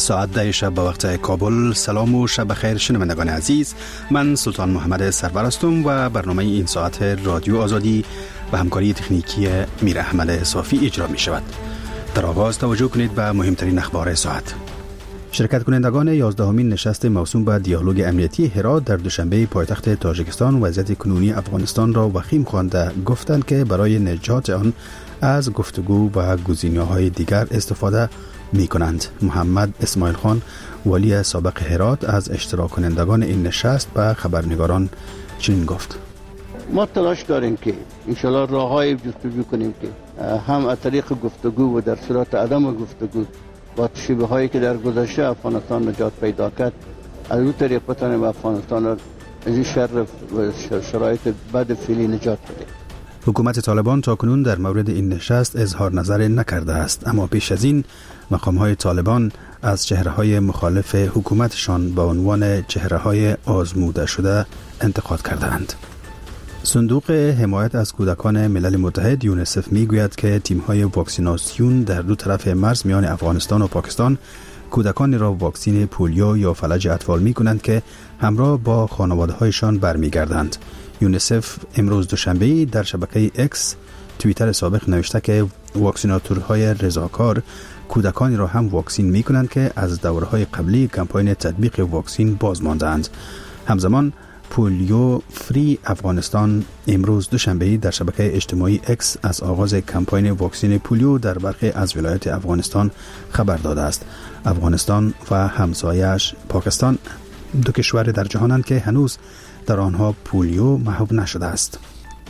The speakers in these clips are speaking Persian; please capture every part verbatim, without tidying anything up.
ساعت ده شب به وقت کابل. سلام و شب بخیر شنوندگان عزیز، من سلطان محمد سرور هستم و برنامه این ساعت رادیو آزادی و همکاری تکنیکی میر احمد صافی اجرا می شود. در آغاز توجه کنید به مهمترین اخبار ساعت. شرکت کنندگان یازدهمین نشست موسوم به دیالوگ امنیتی هرات در دوشنبه پایتخت تاجیکستان وضعیت کنونی افغانستان را وخیم خوانده گفتند که برای نجات آن از گفتگو و گزینه‌های دیگر استفاده می کنند. محمد اسماعیل خان والی سابق هرات از اشتراک کنندگان این نشست به خبرنگاران چنین گفت: ما تلاش داریم که انشالله راه‌های جستجو کنیم که هم از طریق گفتگو و در صورت عدم گفتگو با تشبیه هایی که در گذشته افغانستان نجات پیدا کرد از اون طریق بتانیم افغانستان را از این شر و شرایط بد فعلی نجات بده. حکومت طالبان تاکنون در مورد این نشست اظهار نظر نکرده است، اما پیش از این مقام‌های طالبان از چهره‌های مخالف حکومتشان با عنوان چهره‌های آزموده شده انتقاد کردند. صندوق حمایت از کودکان ملل متحد یونیسف میگوید که تیم‌های واکسیناسیون در دو طرف مرز میان افغانستان و پاکستان کودکانی را واکسین پولیو یا فلج اطفال می‌کنند که همراه با خانواده‌هایشان برمیگردند. یونیسف امروز دوشنبه در شبکه اکس توییتر سابق نوشته که واکسیناتورهای رضاکار کودکانی را هم واکسین می‌کنند که از دوره‌های قبلی کمپاین تطبیق واکسین باز ماندند. همزمان پولیو فری افغانستان امروز دوشنبه در شبکه اجتماعی اکس از آغاز کمپاین واکسین پولیو در برخی از ولایات افغانستان خبر داده است. افغانستان و همسایه‌اش پاکستان دو کشور در جهانند که هنوز در آنها پولیو محو نشده است.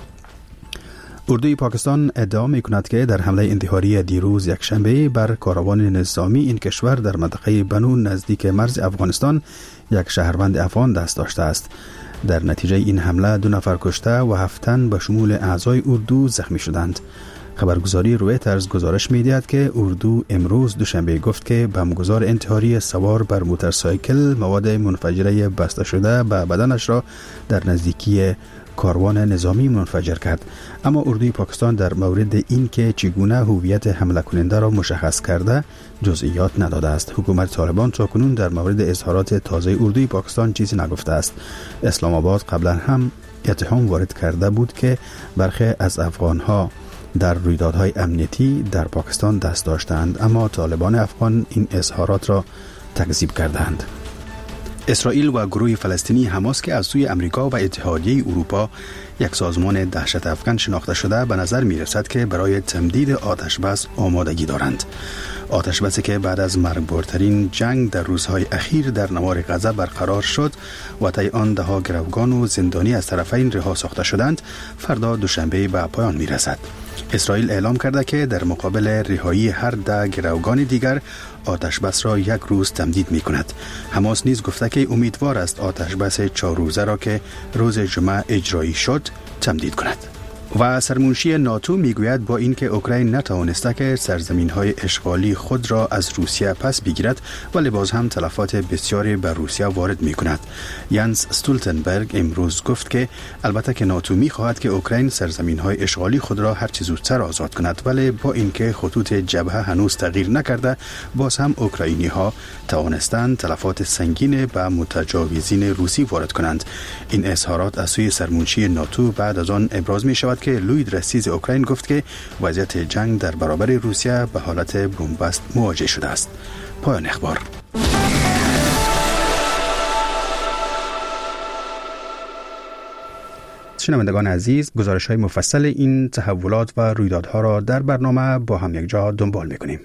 اردوی پاکستان ادعا می‌کند که در حمله انتحاری دیروز یکشنبه بر کاروان نظامی این کشور در منطقه بنو نزدیک مرز افغانستان یک شهروند افغان دست داشته است. در نتیجه این حمله دو نفر کشته و هفت تن به شمول اعضای اردو زخمی شدند. خبرگزاری رویترز گزارش می‌دهد که اردو امروز دوشنبه گفت که بمبگذار انتحاری سوار بر موتورسایکل مواد منفجره بسته شده به بدنش را در نزدیکی کاروان نظامی منفجر کرد. اما اردوی پاکستان در مورد این که چگونه هویت حمله کننده را مشخص کرده جزئیات نداده است. حکومت طالبان تاکنون در مورد اظهارات تازه اردوی پاکستان چیزی نگفته است. اسلام آباد قبلا هم اتهام وارد کرده بود که برخی از افغانها در رویدادهای امنیتی در پاکستان دست داشتند، اما طالبان افغان این اظهارات را تکذیب کردند. اسرائیل و گروه فلسطینی حماس که از سوی امریکا و اتحادیه اروپا یک سازمان دهشت افکن شناخته شده به نظر می رسد که برای تمدید آتش بس آمادگی دارند. آتش بسی که بعد از مرگبارترین جنگ در روزهای اخیر در نوار غزه برقرار شد و طی آن ده ها گروگان و زندانی از طرفین رها ساخته شدند، فردا دوشنبه به پایان می رسد. اسرائیل اعلام کرده که در مقابل رهایی هر ده گروگان دیگر آتش بس را یک روز تمدید می کند. حماس نیز گفته که امیدوار است آتش بس چهار روزه را که روز جمعه اجرایی شد تمدید کند. و سرمنشی ناتو میگوید با اینکه اوکراین نتوانسته که سرزمین‌های اشغالی خود را از روسیه پس بگیرد، ولی باز هم تلفات بسیاری بر روسیه وارد می‌کند. یانس استولتنبرگ امروز گفت که البته که ناتو می‌خواهد که اوکراین سرزمین‌های اشغالی خود را هر چه زودتر آزاد کند، ولی با اینکه خطوط جبهه هنوز تغییر نکرده، باز هم اوکراینی‌ها توانستند تلفات سنگین به متجاوزین روسی وارد کنند. این اظهارات از سوی سرمنشی ناتو بعد از آن ابراز می‌شود که لوید رسیز اوکراین گفت که وضعیت جنگ در برابر روسیه به حالت بنبست مواجه شده است. پایان اخبار. شنوندگان عزیز، گزارش‌های مفصل این تحولات و رویدادها را در برنامه با هم یک جا دنبال می‌کنیم.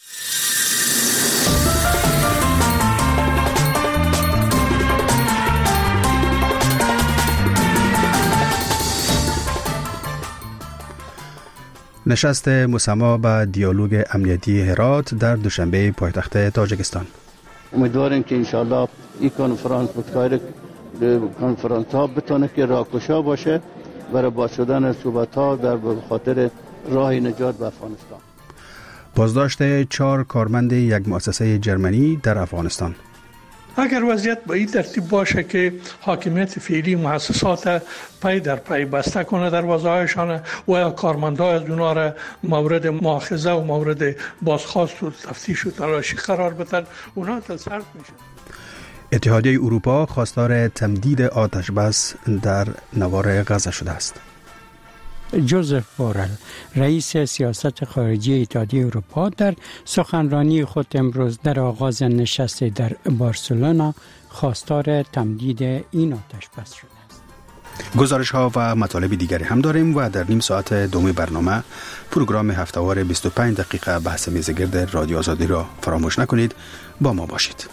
نشست مسما به دیالوگ امنیتی هرات در دوشنبه پایتخت تاجیکستان. امیدواریم که انشالله این کنفرانس بخیر کنفرانس ها بتونه که راهگشا باشه برای باز شدن صحبت ها در خاطر راه نجات به افغانستان. بازداشت چهار کارمند یک مؤسسه جرمنی در افغانستان. اگر وضعیت به این ترتیب باشه که حاکمیت فعلی مؤسسات پای در پای بسته کنه دروازه‌هایشان و یا کارمندان از اونا را مورد مؤاخذه و مورد بازخواست و تفتیش و تلاشی قرار بدن، اونا تلسرد میشه. اتحادیه اروپا خواستار تمدید آتش بس در نوار غزه شده است. جوزف بورل رئیس سیاست خارجی اتحادیه اروپا در سخنرانی خود امروز در آغاز نشست در بارسلونا خواستار تمدید این آتش بس شده است. گزارش ها و مطالب دیگری هم داریم و در نیم ساعت دوم برنامه پروگرام هفتهوار بیست و پنج دقیقه بحث میزگرد رادیو آزادی را فراموش نکنید. با ما باشید.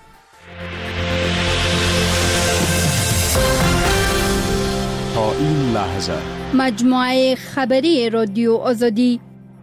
تا این لحظه مجموعه خبری رادیو آزادی.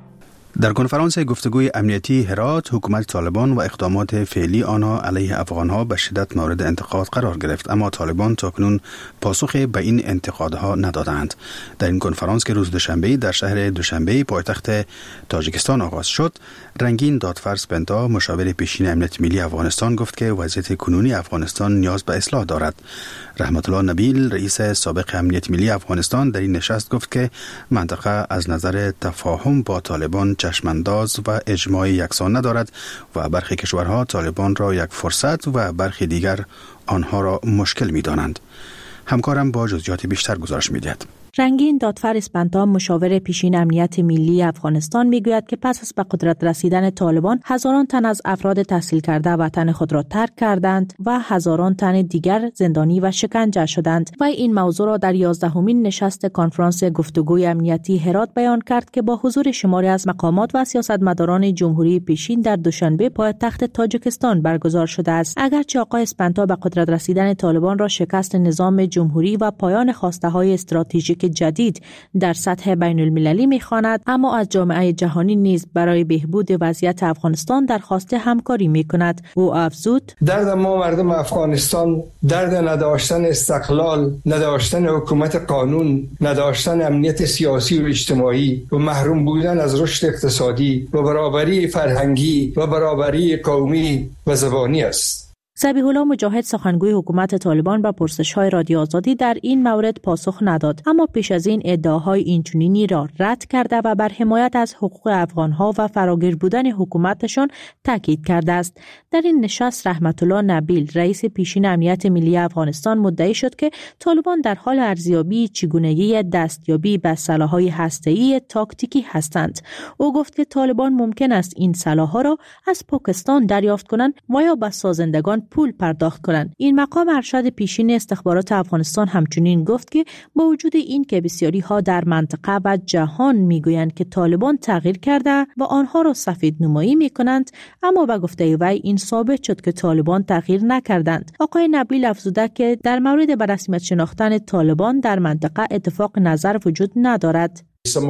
در کنفرانس گفتگوی امنیتی هرات، حکومت طالبان و اقدامات فعلی آنها علیه افغانها به شدت مورد انتقاد قرار گرفت، اما طالبان تاکنون پاسخی به این انتقادها ندادند. در این کنفرانس که روز دوشنبه در شهر دوشنبه پایتخت تاجیکستان آغاز شد، رنگین دادفرس پنتا مشاور پیشین امنیت ملی افغانستان گفت که وضعیت کنونی افغانستان نیاز به اصلاح دارد. رحمت الله نبیل رئیس سابق امنیت ملی افغانستان در این نشست گفت که منطقه از نظر تفاهم با طالبان چشمانداز و اجماع یکسان ندارد و برخی کشورها طالبان را یک فرصت و برخی دیگر آنها را مشکل می دانند. همکارم با جزئیات بیشتر گزارش می دهد. رنگین دادفر اسپنتا مشاور پیشین امنیت ملی افغانستان میگوید که پس از به قدرت رسیدن طالبان هزاران تن از افراد تحصیل کرده وطن خود را ترک کردند و هزاران تن دیگر زندانی و شکنجه شدند و این موضوع را در یازدهمین نشست کنفرانس گفتگوی امنیتی هرات بیان کرد که با حضور شماری از مقامات و سیاستمداران جمهوری پیشین در دوشنبه پایتخت تاجیکستان برگزار شده است. اگرچه آقای اسپنتا به قدرت رسیدن طالبان را شکست نظام جمهوری و پایان خواسته‌های استراتژیک جدید در سطح بین المللی می‌خواند، اما از جامعه جهانی نیز برای بهبود وضعیت افغانستان درخواست همکاری می‌کند. او افزود: درد ما مردم افغانستان درد نداشتن استقلال، نداشتن حکومت قانون، نداشتن امنیت سیاسی و اجتماعی و محروم بودن از رشد اقتصادی و برابری فرهنگی و برابری قومی و زبانی است. ذبیح الله مجاهد سخنگوی حکومت طالبان به پرسش‌های رادیو آزادی در این مورد پاسخ نداد، اما پیش از این ادعاهای اینچنینی را رد کرده و بر حمایت از حقوق افغان‌ها و فراگیر بودن حکومتشان تاکید کرده است. در این نشست رحمت الله نبیل رئیس پیشین امنیت ملی افغانستان مدعی شد که طالبان در حال ارزیابی چگونگی دستیابی به سلاح‌های هسته‌ای تاکتیکی هستند. او گفت که طالبان ممکن است این سلاح‌ها را از پاکستان دریافت کنند و یا به سازندگان پول پرداخت کنند. این مقام ارشد پیشین استخبارات افغانستان همچنین گفت که با وجود این که بسیاری ها در منطقه و جهان میگویند که طالبان تغییر کرده و آنها را سفید نمایی می کنند، اما به گفته وی این ثابت شد که طالبان تغییر نکردند. آقای نبیل افزوده که در مورد به رسمیت شناختن طالبان در منطقه اتفاق نظر وجود ندارد.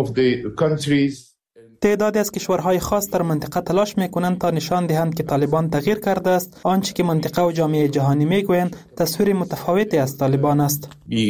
تعدادی از کشورهای خاص در منطقه تلاش میکنند تا نشان دهند که طالبان تغییر کرده است. آنچه که منطقه و جامعه جهانی میگویند تصویر متفاوتی از طالبان است.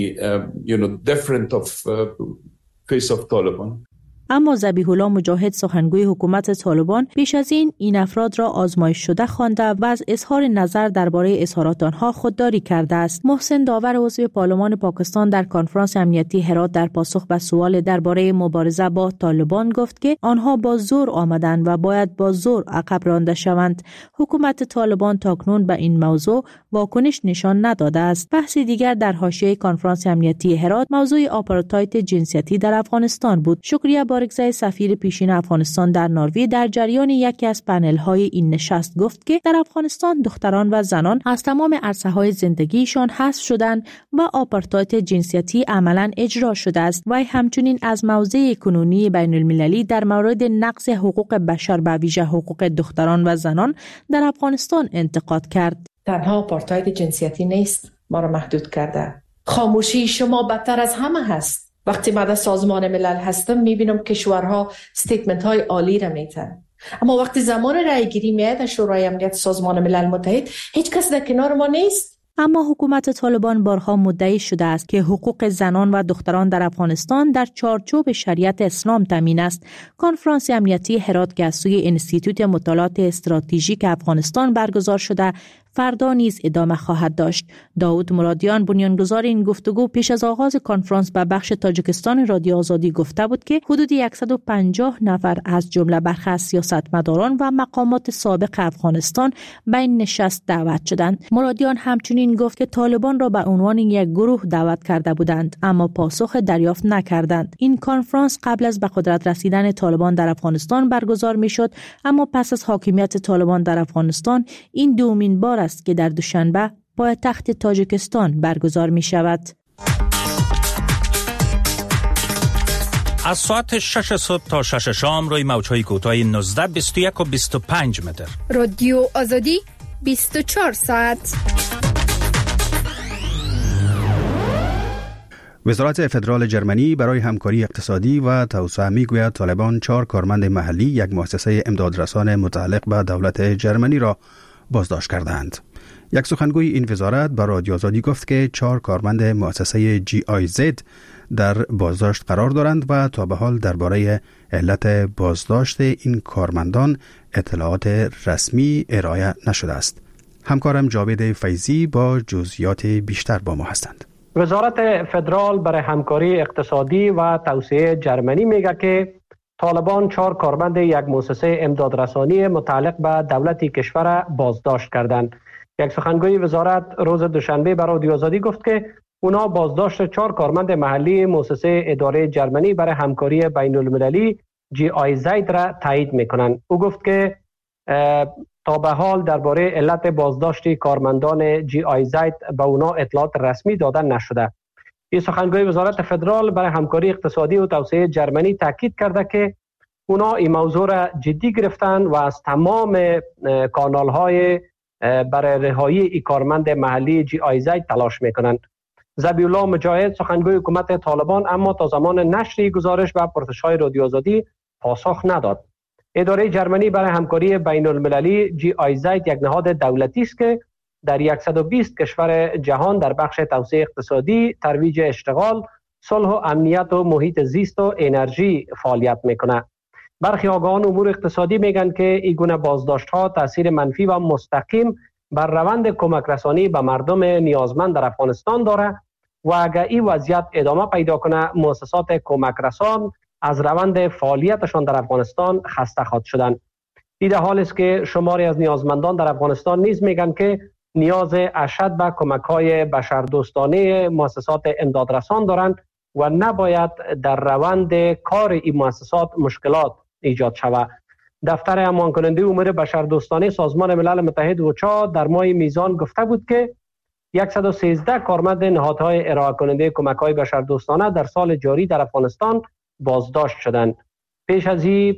اما ذبیح الله مجاهد سخنگوی حکومت طالبان پیش از این این افراد را آزمایش شده خوانده و از اظهار نظر درباره اظهارات آنها خودداری کرده است. محسن داور عضو پارلمان پاکستان در کنفرانس امنیتی هرات در پاسخ به سوال درباره مبارزه با طالبان گفت که آنها با زور آمدند و باید با زور عقب رانده شوند. حکومت طالبان تاکنون به این موضوع واکنش نشان نداده است. بحث دیگر در حاشیه کنفرانس امنیتی هرات موضوع آپارتاید جنسیتی در افغانستان بود. شکریه بارگزای سفیر پیشین افغانستان در نروژ در جریان یکی از پنل‌های این نشست گفت که در افغانستان دختران و زنان از تمام عرصه‌های زندگیشان حذف شدند و آپارتاید جنسیتی عملاً اجرا شده است و همچنین از موضع کنونی بین المللی در مورد نقض حقوق بشر به ویژه حقوق دختران و زنان در افغانستان انتقاد کرد. تنها آپارتاید جنسیتی نیست ما را محدود کرده. خاموشی شما بدتر از همه هست. وقتی من در سازمان ملل هستم میبینم کشورها استیتمنت های عالی را میتن، اما وقتی زمان رای گیری میاد در شورای امنیت سازمان ملل متحد هیچ کس در کنار ما نیست. اما حکومت طالبان بارها مدعی شده است که حقوق زنان و دختران در افغانستان در چارچوب شریعت اسلام تامین است. کنفرانس امنیتی هرات که از سوی انستیتوت مطالعات استراتژیک افغانستان برگزار شده فردا نیز ادامه خواهد داشت. داود مرادیان بنیانگذار این گفتگو پیش از آغاز کنفرانس به بخش تاجیکستان رادیو آزادی گفته بود که حدود صد و پنجاه نفر از جمله برخی از سیاستمداران و مقامات سابق افغانستان به این نشست دعوت شدند. مرادیان همچنین گفت که طالبان را به عنوان یک گروه دعوت کرده بودند اما پاسخ دریافت نکردند. این کنفرانس قبل از به قدرت رسیدن طالبان در افغانستان برگزار می شد، اما پس از حاکمیت طالبان در افغانستان این دومین بار است که در دوشنبه پایتخت تاجیکستان برگزار می شود. از ساعت شش صبح تا شش شام روی موج‌های کوتاه نوزده، بیست و یک و بیست و پنج متر. رادیو آزادی بیست و چهار ساعت. وزارت فدرال جرمنی برای همکاری اقتصادی و توسعه میگوید طالبان چهار کارمند محلی یک مؤسسه امدادرسان متعلق به دولت جرمنی را بازداشت کردند. یک سخنگوی این وزارت به رادیو آزادی گفت که چهار کارمند مؤسسه جی آی زد در بازداشت قرار دارند و تا به حال درباره علت بازداشت این کارمندان اطلاعات رسمی ارائه نشده است. همکارم جاوید فیضی با جزئیات بیشتر با ما هستند. وزارت فدرال برای همکاری اقتصادی و توسعه جرمنی میگه که طالبان چهار کارمند یک مؤسسه امدادرسانی متعلق به دولت کشور بازداشت کردند. یک سخنگوی وزارت روز دوشنبه به رادیو آزادی گفت که اونا بازداشت چهار کارمند محلی مؤسسه اداره جرمنی برای همکاری بین المللی جی آی زد را تایید میکنند. او گفت که تا به حال درباره علت بازداشت کارمندان جی آی زد به اونا اطلاعات رسمی داده نشده. این سخنگوی وزارت فدرال برای همکاری اقتصادی و توسعه جرمنی تاکید کرده که اونا این موضوع را جدی گرفتن و از تمام کانال های برای رهایی این کارمند محلی جی آی زد تلاش میکنند. ذبیح الله مجاهد سخنگوی حکومت طالبان اما تا زمان نشر گزارش به پرسش‌های رادیو آزادی پاسخ نداد. اداره جرمنی برای همکاری بین المللی جی آی زد یک نهاد دولتی است که در صد و بیست کشور جهان در بخش توسعه اقتصادی، ترویج اشتغال، صلح و امنیت و محیط زیست و انرژی فعالیت میکنه. برخی آگاهان امور اقتصادی میگن که این گونه بازداشت‌ها تاثیر منفی و مستقیم بر روند کمک رسانی به مردم نیازمند در افغانستان داره و اگر این وضعیت ادامه پیدا کنه مؤسسات کمک رسان از روند فعالیتشان در افغانستان خسته خواهد شدند. این در حالی است که شماری از نیازمندان در افغانستان نیز میگن که نیاز اشد به کمک‌های بشردوستانه مؤسسات امدادرسان دارند و نباید در روند کار این مؤسسات مشکلات ایجاد شود. دفتر امان کننده امور بشردوستانه سازمان ملل متحد اوچا در ماه میزان گفته بود که صد و سیزده کارمند نهادهای ارائه کننده کمک‌های بشردوستانه در سال جاری در افغانستان بازداشت شدند. پیش از این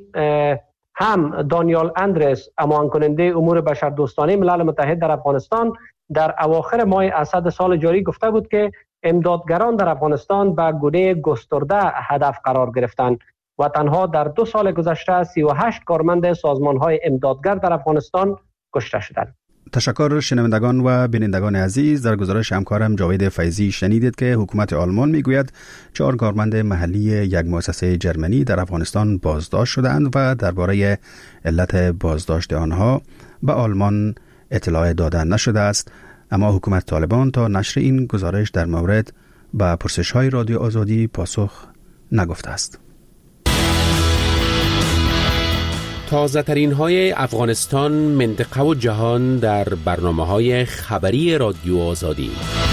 هم دانیال اندرس امان کننده امور بشردوستانه ملل متحد در افغانستان در اواخر ماه اسد سال جاری گفته بود که امدادگران در افغانستان به گونه گسترده هدف قرار گرفتند و تنها در دو سال گذشته سی و هشت کارمند سازمان‌های امدادگر در افغانستان کشته شدند. تشکر شنوندگان و بینندگان عزیز. در گزارش همکارم جاوید فیضی شنیدید که حکومت آلمان میگوید چهار کارمند محلی یک مؤسسه جرمنی در افغانستان بازداشت شدند و درباره علت بازداشت آنها به آلمان اطلاع داده نشده است، اما حکومت طالبان تا نشر این گزارش در مورد به پرسش‌های رادیو آزادی پاسخ نگفته است. تازه ترین های افغانستان، منطقه و جهان در برنامه های خبری رادیو آزادی.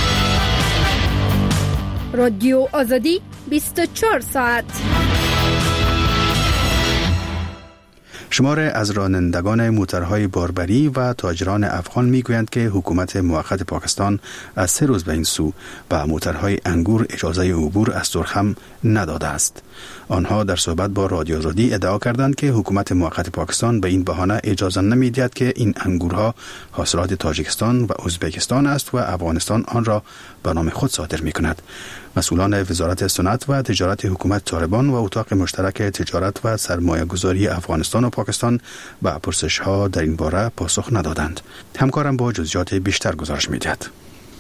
رادیو آزادی بیست و چهار ساعت. شمار از رانندگان موترهای باربری و تاجران افغان میگویند که حکومت موقت پاکستان از سه روز به این سو به موترهای انگور اجازه عبور از سرخم نداده است. آنها در صحبت با رادیو آزادی ادعا کردند که حکومت موقت پاکستان به این بهانه اجازه نمیدهد که این انگورها حاصلات تاجیکستان و ازبکستان است و افغانستان آن را به نام خود صادر میکند. مسئولان وزارت صنعت و تجارت حکومت طالبان و اتاق مشترک تجارت و سرمایه‌گذاری افغانستان و پاکستان به پرسش‌ها در این باره پاسخ ندادند. همکارم با جزئیات بیشتر گزارش می‌دهد.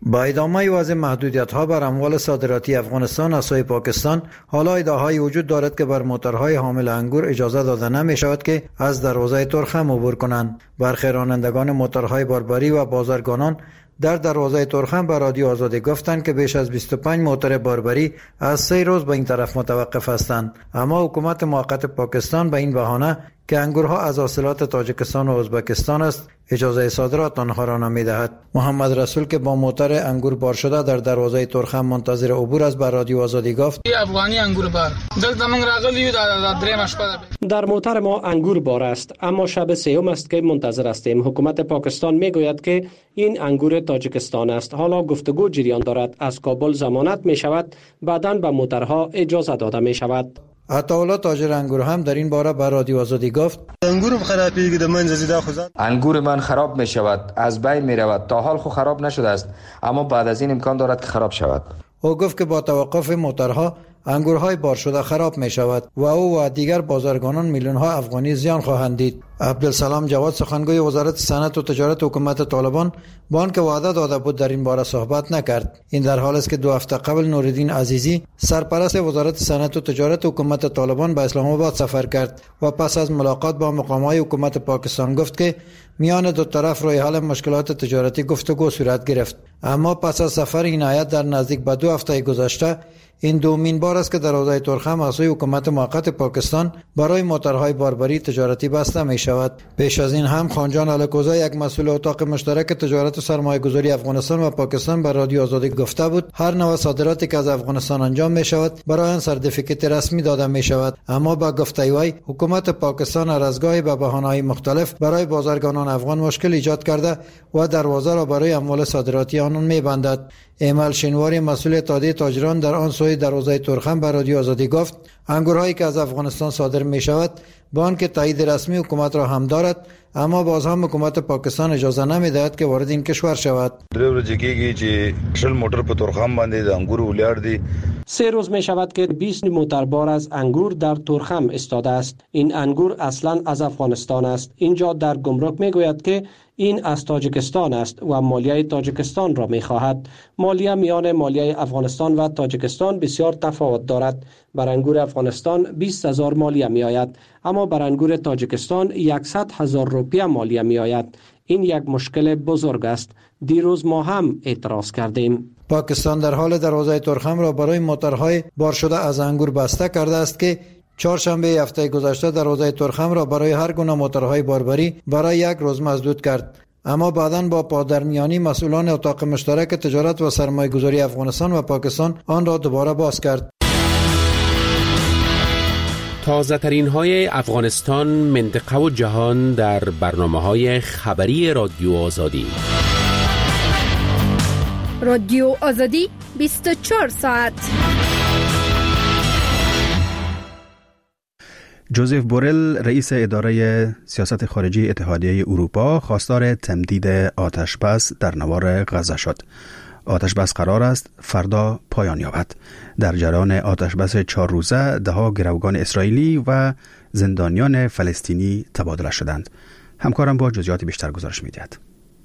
با ادامه وضع محدودیت‌ها بر اموال صادراتی افغانستان از سوی پاکستان، حالا ادعاهایی وجود دارد که بر موتورهای حامل انگور اجازه داده نمی‌شود که از دروازه ترخم عبور کنند. برخی رانندگان موتورهای باربری و بازرگانان در دروازه ترخم به رادیو آزادی گفتند که بیش از بیست و پنج موتور باربری از سه روز به این طرف متوقف هستند، اما حکومت موقت پاکستان به این بهانه که انگورها از حاصلات تاجیکستان و ازبکستان است اجازه صادرات آنها را نمی‌دهد. محمد رسول که با موتر انگور بار شده در دروازه ترخم منتظر عبور است به رادیو آزادی گفت: افغانی انگور بار دلته من راغلی در دریم شپه در موتر ما انگور بار است، اما شب سوم است که منتظر هستیم. حکومت پاکستان میگوید که این انگور تاجیکستان است. حالا گفتگو جریان دارد. از کابل ضمانت می شود بعداً به موترها اجازه داده می شود. عطاالله تاجر انگور هم در این باره به رادیو آزادی گفت: انگور خرابی که من زیاده خودم انگور من خراب می شود، از بین می رود. تا حال خو خراب نشده است، اما بعد از این امکان دارد که خراب شود. او گفت که با توقف موترها انگورهای بار شده خراب می شود و او و دیگر بازرگانان میلیون ها افغانی زیان خواهند دید. عبدالسلام جواد سخنگوی وزارت صنعت و تجارت حکومت طالبان با آنکه وعده داده بود در این باره صحبت نکرد. این در حالی است که دو هفته قبل نورالدین عزیزی سرپرست وزارت صنعت و تجارت حکومت طالبان به اسلام آباد سفر کرد و پس از ملاقات با مقامات حکومت پاکستان گفت که میان دو طرف روی حل مشکلات تجارتی گفتگو صورت گرفت. اما پس از سفر این هیئت در نزدیک به دو هفته گذشته این دومین بار است که دروازه ترخم از سوی حکومت موقت پاکستان برای موترهای باربری تجارتی بسته می شود. پیش از این هم خانجان الکوزا یک مسئول اتاق مشترک تجارت و سرمایه‌گذاری افغانستان و پاکستان بر رادیو آزادی گفته بود هر نوع صادراتی که از افغانستان انجام می شود برای آن سرتیفیکت رسمی داده می شود، اما با گفته وی حکومت پاکستان هر از گاهی به بهانه‌های مختلف برای بازرگانان افغان مشکل ایجاد کرده و دروازه را برای اموال صادراتی آنان می بندد. ایمل شینواری مسئول اتحادیه تاجران در آن سوی دروازه ترخم به رادیو آزادی گفت انگورهایی که از افغانستان صادر می شود با آنکه تایید رسمی حکومت را هم دارد، اما باز هم حکومت پاکستان اجازه نمی دهد که وارد این کشور شود. درې ورځې کېږي چې شل موټر په ترخم باندې د انګور ولاړ دي. سه روز می شود که بیست موتر بار از انگور در ترخم استاده است. این انگور اصلا از افغانستان است. اینجا در گمرک می گوید که این از تاجیکستان است و مالیه تاجیکستان را می خواهد. مالیه میان مالیه افغانستان و تاجیکستان بسیار تفاوت دارد. بر انگور افغانستان بیست هزار مالیه می آید، اما بر انگور تاجیکستان صد هزار روپیه مالیه می آید. این یک مشکل بزرگ است. دیروز ما هم اعتراض کردیم. پاکستان در حال دروازه ترخم را برای موترهای بار شده از انگور بسته کرده است که چهارشنبه هفته گذشته دروازه ترخم را برای هر گونه موترهای باربری برای یک روز مسدود کرد، اما بعداً با پادرمیانی مسئولان اتاق مشترک تجارت و سرمایه‌گذاری افغانستان و پاکستان آن را دوباره باز کرد. تازه ترین های افغانستان، منطقه و جهان در برنامه های خبری رادیو آزادی. رادیو آزادی بیست و چهار ساعت. جوزف بورل رئیس اداره سیاست خارجی اتحادیه اروپا خواستار تمدید آتش بس در نوار غزه شد. آتش بس قرار است فردا پایان یابد. در جریان آتش بس چهار روزه دهها گروگان اسرائیلی و زندانیان فلسطینی تبادله شدند. همکارم با جزئیات بیشتر گزارش می‌دهد.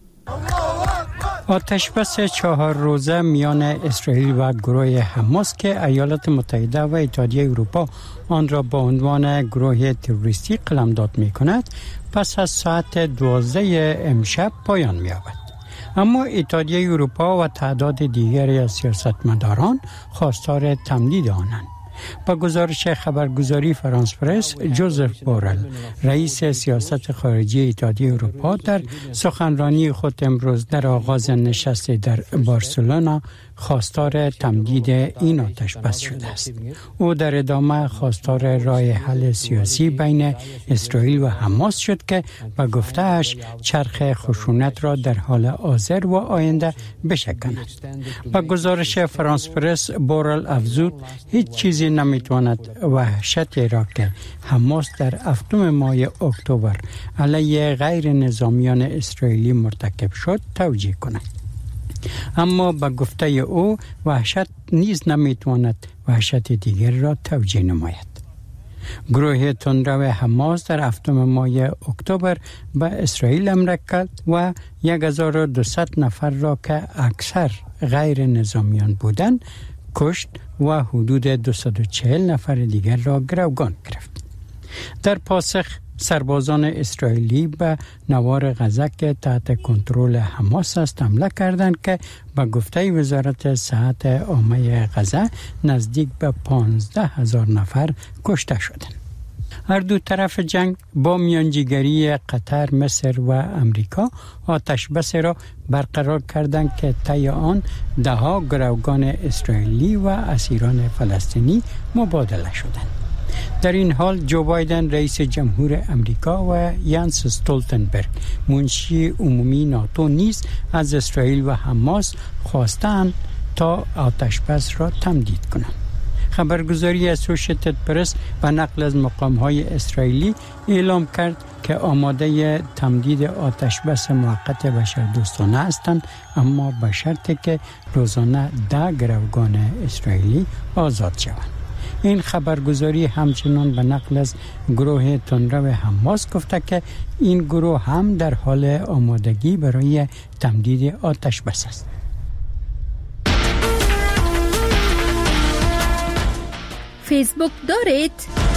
آتش بس چهار روزه میان اسرائیل و گروه حماس که ایالات متحده و اتحادیه اروپا آن را با عنوان گروه تروریستی قلمداد می کند پس از ساعت دوازده امشب پایان می یابد. اما اتحادیه اروپا و تعداد دیگری از سیاستمداران خواستار تمدید آنند. با گزارش خبرگزاری فرانس پرس، جوزف بورل رئیس سیاست خارجی اتحادیه اروپا در سخنرانی خود امروز در آغاز نشست در بارسلونا خواستار تمدید این آتش بس شده است. او در ادامه خواستار راه حل سیاسی بین اسرائیل و حماس شد که با گفته‌اش چرخ خشونت را در حال حاضر و آینده بشکند. با گزارش فرانس پرس، بورل افزود هیچ چیزی نمیتواند وحشتی را که حماس در هفتم ماه اکتبر علیه غیر نظامیان اسرائیلی مرتکب شد توجیه کند. اما با گفته او وحشت نیز نمیتواند وحشت دیگر را توجیه نماید. گروه تندرو حماس در هفتم ماه اکتبر به اسرائیل حمله کرد و هزار و دویست نفر را که اکثر غیر نظامیان بودند کشت و حدود دویست و چهل نفر دیگر را گروگان گرفت. در پاسخ سربازان اسرائیلی به نوار غزه که تحت کنترل حماس است حمله کردند که به گفته وزارت صحت عامه غزه نزدیک به پانزده هزار نفر کشته شدند. هر دو طرف جنگ با میانجیگری قطر، مصر و امریکا آتش بس را برقرار کردند که طی آن ده ها گروگان اسرائیلی و اسیران فلسطینی مبادله شدند. در این حال جو بایدن رئیس جمهور امریکا و یانس استولتنبرگ منشی عمومی ناتو نیز از اسرائیل و حماس خواستند تا آتش بس را تمدید کنند. خبرگزاری اسوشیتد پرس و نقل از مقام‌های اسرائیلی اعلام کرد که آماده تمدید آتش بس موقت بشردوستانه هستند، اما به شرطی که روزانه ده گروگان اسرائیلی آزاد شوند. این خبرگزاری همچنان به نقل از گروه تندرو حماس گفته که این گروه هم در حال آمادگی برای تمدید آتش بس است. فیسبوک دارید؟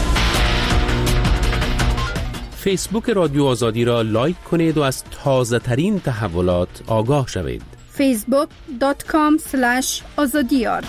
فیسبوک رادیو آزادی را لایک کنید و از تازه ترین تحولات آگاه شوید. فیسبوک دات کام اسلش آزادیار.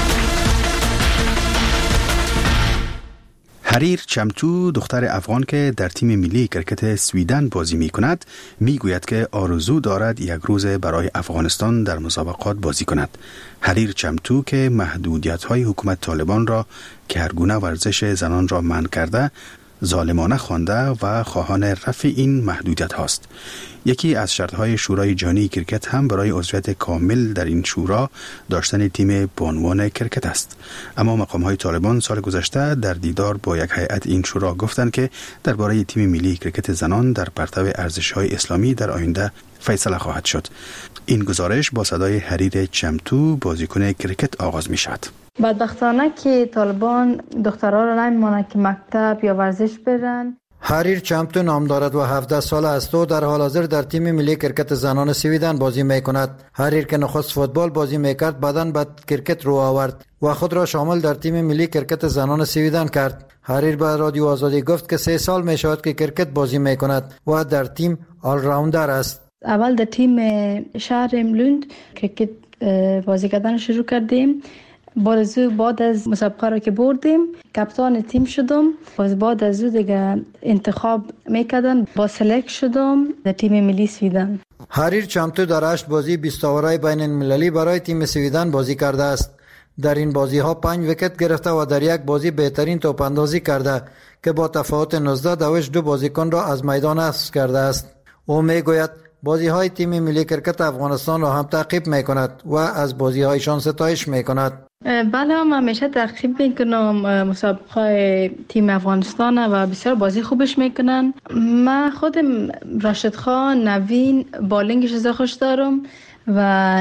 حریر چمتو، دختر افغان که در تیم ملی کرکت سویدن بازی می کند، می گوید که آرزو دارد یک روز برای افغانستان در مسابقات بازی کند. حریر چمتو که محدودیت های حکومت طالبان را که هر گونه ورزش زنان را منع کرده ظالمانه خوانده و خواهان رفع این محدودیت هاست. یکی از شرطهای شورای جهانی کرکت هم برای عضویت کامل در این شورا داشتن تیم بانوان کرکت است. اما مقام‌های طالبان سال گذشته در دیدار با یک هیئت این شورا گفتند که درباره تیم ملی کرکت زنان در پرتو ارزش‌های اسلامی در آینده فیصله خواهد شد. این گزارش با صدای حریر چمتو، بازیکن کرکت آغاز می شود. بدبختانه که طالبان دخترها را نمی‌ماند که مکتب یا ورزش برن. حریر چمتو نام دارد و هفده سال است و در حال حاضر در تیم ملی کرکت زنان سویدن بازی می کند. حریر که نخست فوتبال بازی می کرد بعداً به کرکت رو آورد و خود را شامل در تیم ملی کرکت زنان سویدن کرد. حریر به رادیو آزادی گفت که سه سال می شود که کرکت بازی می کند و در تیم آل راوندر است. اول در تیم شهر لوند کرکت بازی کردن شروع کردیم. بعد از بعد از مسابقه را که بردیم کپتان تیم شدم. باز بعد از دیگه انتخاب میکردن با سلکت شدم در تیم ملی سویدن. حریر چمتو در هشت بازی بیست اوورای بین المللی برای تیم سویدن بازی کرده است. در این بازی ها پنج ویکت گرفته و در یک بازی بهترین توپ اندازی کرده که با تفاوت نوزده دوش دو بازیکن را از میدان حذف کرده است. او میگوید بازی های تیم ملی کرکت افغانستان را هم تعقیب می کند و از بازی هایشان ستایش می کند. بله، هم همیشه تعقیب میکنم مسابقه تیم افغانستان و بسیار بازی خوبش میکنن. من خودم راشد خان، نوین، بالینگش از خوش دارم و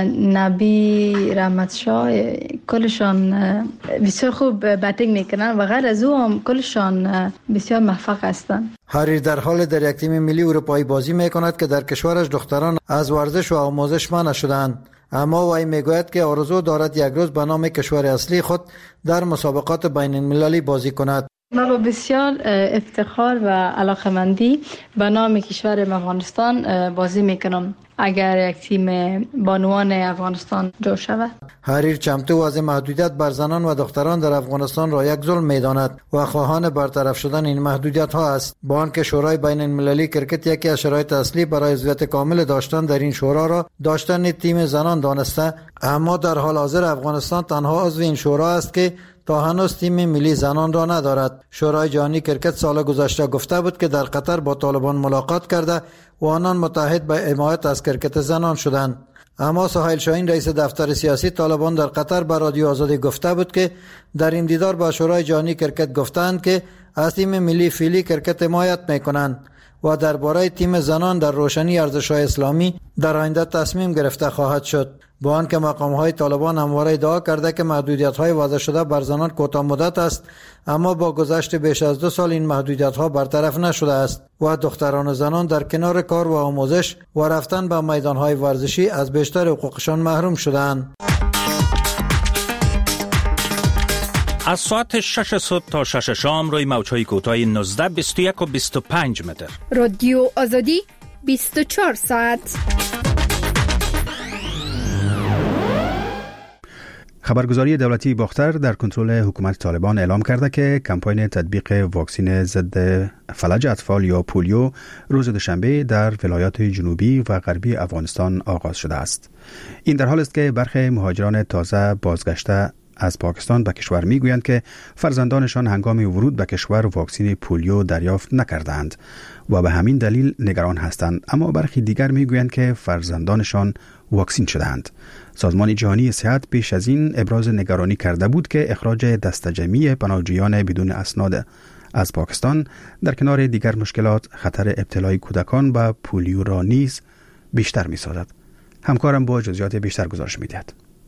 نبی رحمت شاه، کلشان بسیار خوب باتینگ میکنن و غیر از او هم کلشان بسیار موفق هستند. حریر در حال در یک تیم ملی اروپایی بازی میکند که در کشورش دختران از ورزش و آموزش منع شدند، اما وی میگوید که آرزو دارد یک روز به نام کشور اصلی خود در مسابقات بین المللی بازی کند. من با بسیار افتخار و علاقمندی به نام کشور افغانستان بازی میکنم اگر یک تیم بانوان افغانستان جو شود. حریر چمتو از محدودیت بر زنان و دختران در افغانستان را یک ظلم میداند و خواهان برطرف شدن این محدودیت ها است. با آنکه شورای بین المللی کرکت یکی از شرایط اصلی برای عضویت کامل داشتن در این شورا را داشتن تیم زنان دانسته، اما در حال حاضر افغانستان تنها عضو این شورا است که تا هنوز تیم ملی زنان را ندارد. شورای جهانی کرکت سال گذشته گفته بود که در قطر با طالبان ملاقات کرده و آنان متحد به حمایت از کرکت زنان شدند. اما سهیل شاهین رئیس دفتر سیاسی طالبان در قطر به رادیو آزادی گفته بود که در این دیدار با شورای جهانی کرکت گفتند که از تیم ملی فیلی کرکت حمایت میکنند و درباره تیم زنان در روشنی ارزش‌های اسلامی در آینده تصمیم گرفته خواهد شد. با آنکه مقام‌های طالبان همواره ادعا کرده که محدودیت‌های وضع شده بر زنان کوتاه مدت است، اما با گذشت بیش از دو سال این محدودیت‌ها برطرف نشده است و دختران و زنان در کنار کار و آموزش و رفتن به میدان‌های ورزشی از بیشتر حقوقشان محروم شدند. از ساعت شش صبح تا شش شام روی موج‌های کوتاه نوزده، بیست و یک و بیست و پنج متر. رادیو آزادی بیست و چهار ساعت. خبرگزاری دولتی باختر در کنترل حکومت طالبان اعلام کرده که کمپاین تطبیق واکسن ضد فلج اطفال یا پولیو روز دوشنبه در ولایات جنوبی و غربی افغانستان آغاز شده است. این در حالی است که برخی مهاجران تازه بازگشته از پاکستان به کشور میگویند که فرزندانشان هنگام ورود به کشور واکسن پولیو دریافت نکردند و به همین دلیل نگران هستند، اما برخی دیگر میگویند که فرزندانشان واکسین شدند. سازمان جهانی صحت پیش از این ابراز نگرانی کرده بود که اخراج دسته جمعی پناهجویان بدون اسناد از پاکستان در کنار دیگر مشکلات خطر ابتلای کودکان به پولیو را نیز بیشتر می‌سازد. همکارم با جزئیات بیشتر گزارش می‌دهد.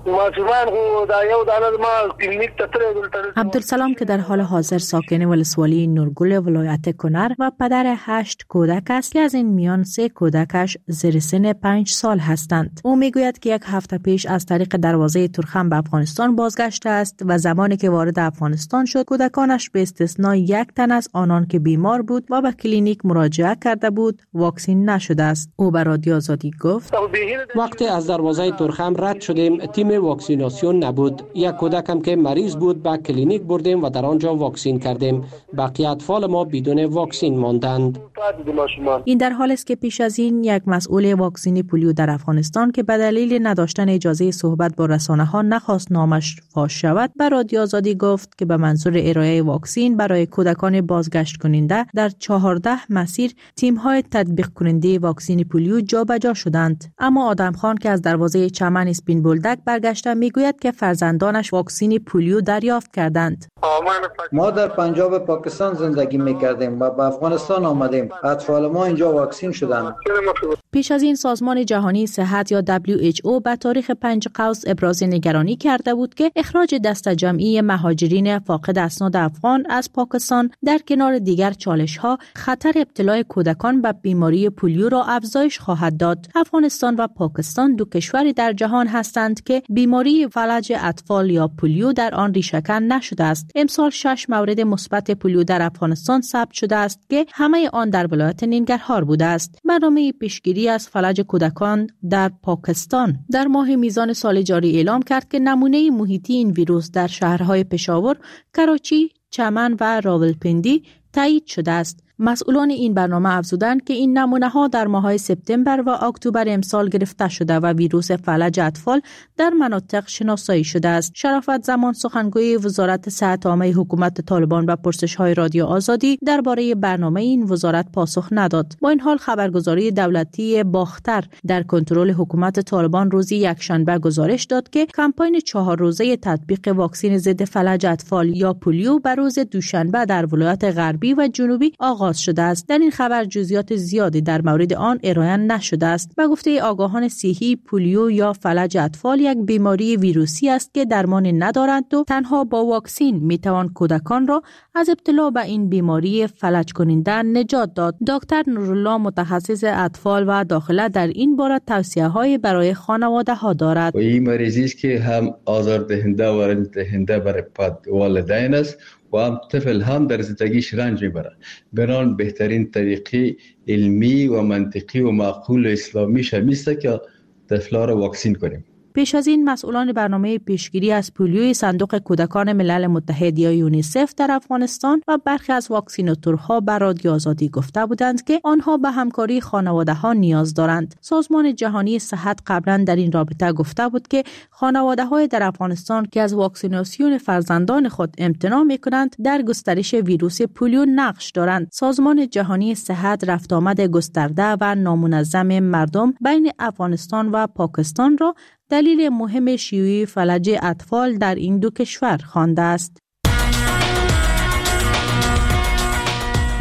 عبدالسلام که در حال حاضر ساکن ولسوالی نورگل ولایت کنر و پدر هشت کودک است که از این میان سه کودکش زیر سن پنج سال هستند. او میگوید که یک هفته پیش از طریق دروازه ترخم به افغانستان بازگشته است و زمانی که وارد افغانستان شد کودکانش به استثنای یک تن از آنان که بیمار بود و به کلینیک مراجعه کرده بود واکسین نشده است. او به رادیو آزادی گفت وقتی از دروازه ترخم رد شدیم تیم واکسیناسیون نبود. یک کودکم که مریض بود به کلینیک بردیم و در آنجا واکسین کردیم. بقیه اطفال ما بدون واکسین ماندند. این در حالی است که پیش از این یک مسئول واکسن پولیو در افغانستان که به دلیل نداشتن اجازه صحبت با رسانه‌ها نخواست نامش فاش شود به رادیو آزادی گفت که به منظور ارائه واکسین برای کودکان بازگشت کننده در چهارده مسیر تیم‌های تطبیق کننده واکسن پولیو جابجا شدند. اما آدم خان که از دروازه چمن اسپین بولدک برگشته میگوید که فرزندانش واکسن پولیو دریافت کردند. ما در پنجاب پاکستان زندگی میکردیم و به افغانستان آمدیم. اطفال ما اینجا واکسین شدند. پیش از این سازمان جهانی صحت یا دبلیو اچ او به تاریخ پنج قوس ابراز نگرانی کرده بود که اخراج دسته جمعی مهاجرین فاقد اسناد افغان از پاکستان در کنار دیگر چالش‌ها خطر ابتلای کودکان به بیماری پولیو را افزایش خواهد داد. افغانستان و پاکستان دو کشوری در جهان هستند که بیماری فلج اطفال یا پولیو در آن ریشه‌کن نشده است. امسال شش مورد مثبت پولیو در افغانستان ثبت شده است که همه آن در ولایت ننگرهار بوده است. برنامه پیشگیری از فلج کودکان در پاکستان در ماه میزان سال جاری اعلام کرد که نمونه محیطی این ویروس در شهرهای پشاور، کراچی، چمن و راولپندی تایید شده است. مسئولان این برنامه افزودند که این نمونه ها در ماه‌های سپتامبر و اکتبر امسال گرفته شده و ویروس فلج اطفال در مناطق شناسایی شده است. شرافت زمان سخنگوی وزارت صحت عامه حکومت طالبان به پرسش‌های رادیو آزادی درباره برنامه این وزارت پاسخ نداد. با این حال خبرگزاری دولتی باختر در کنترل حکومت طالبان روز یکشنبه گزارش داد که کمپاین چهار روزه تطبیق واکسن ضد فلج اطفال یا پولیو به روز دوشنبه در ولایات غربی و جنوبی آغاز شده است. در این خبر جزئیات زیادی در مورد آن ارائه نشده است. به گفته آگاهان صحی پولیو یا فلج اطفال یک بیماری ویروسی است که درمان ندارند و تنها با واکسن میتوان کودکان را از ابتلا به این بیماری فلج کننده نجات داد. دکتر نورالله متخصص اطفال و داخله در این باره توصیه‌های برای خانواده ها دارد. و این مریضی است که هم آزاردهنده و رنج دهنده برای والدین است و هم طفل هم در زندگیش رنج میبره. بران بهترین طریقی علمی و منطقی و معقول اسلامی شمیسته که طفلا را واکسین کنیم. پیش از این مسئولان برنامه پیشگیری از پولیوی صندوق کودکان ملل متحد یا یونیسف در افغانستان و برخی از واکسیناتورها بر رادیو آزادی گفته بودند که آنها به همکاری خانواده‌ها نیاز دارند. سازمان جهانی صحت قبلا در این رابطه گفته بود که خانواده‌های در افغانستان که از واکسیناسیون فرزندان خود امتناع می‌کنند در گسترش ویروس پولیو نقش دارند. سازمان جهانی صحت رفت آمد گسترده و نامنظم مردم بین افغانستان و پاکستان را دلیل مهم شیوع فلج اطفال در این دو کشور خوانده است.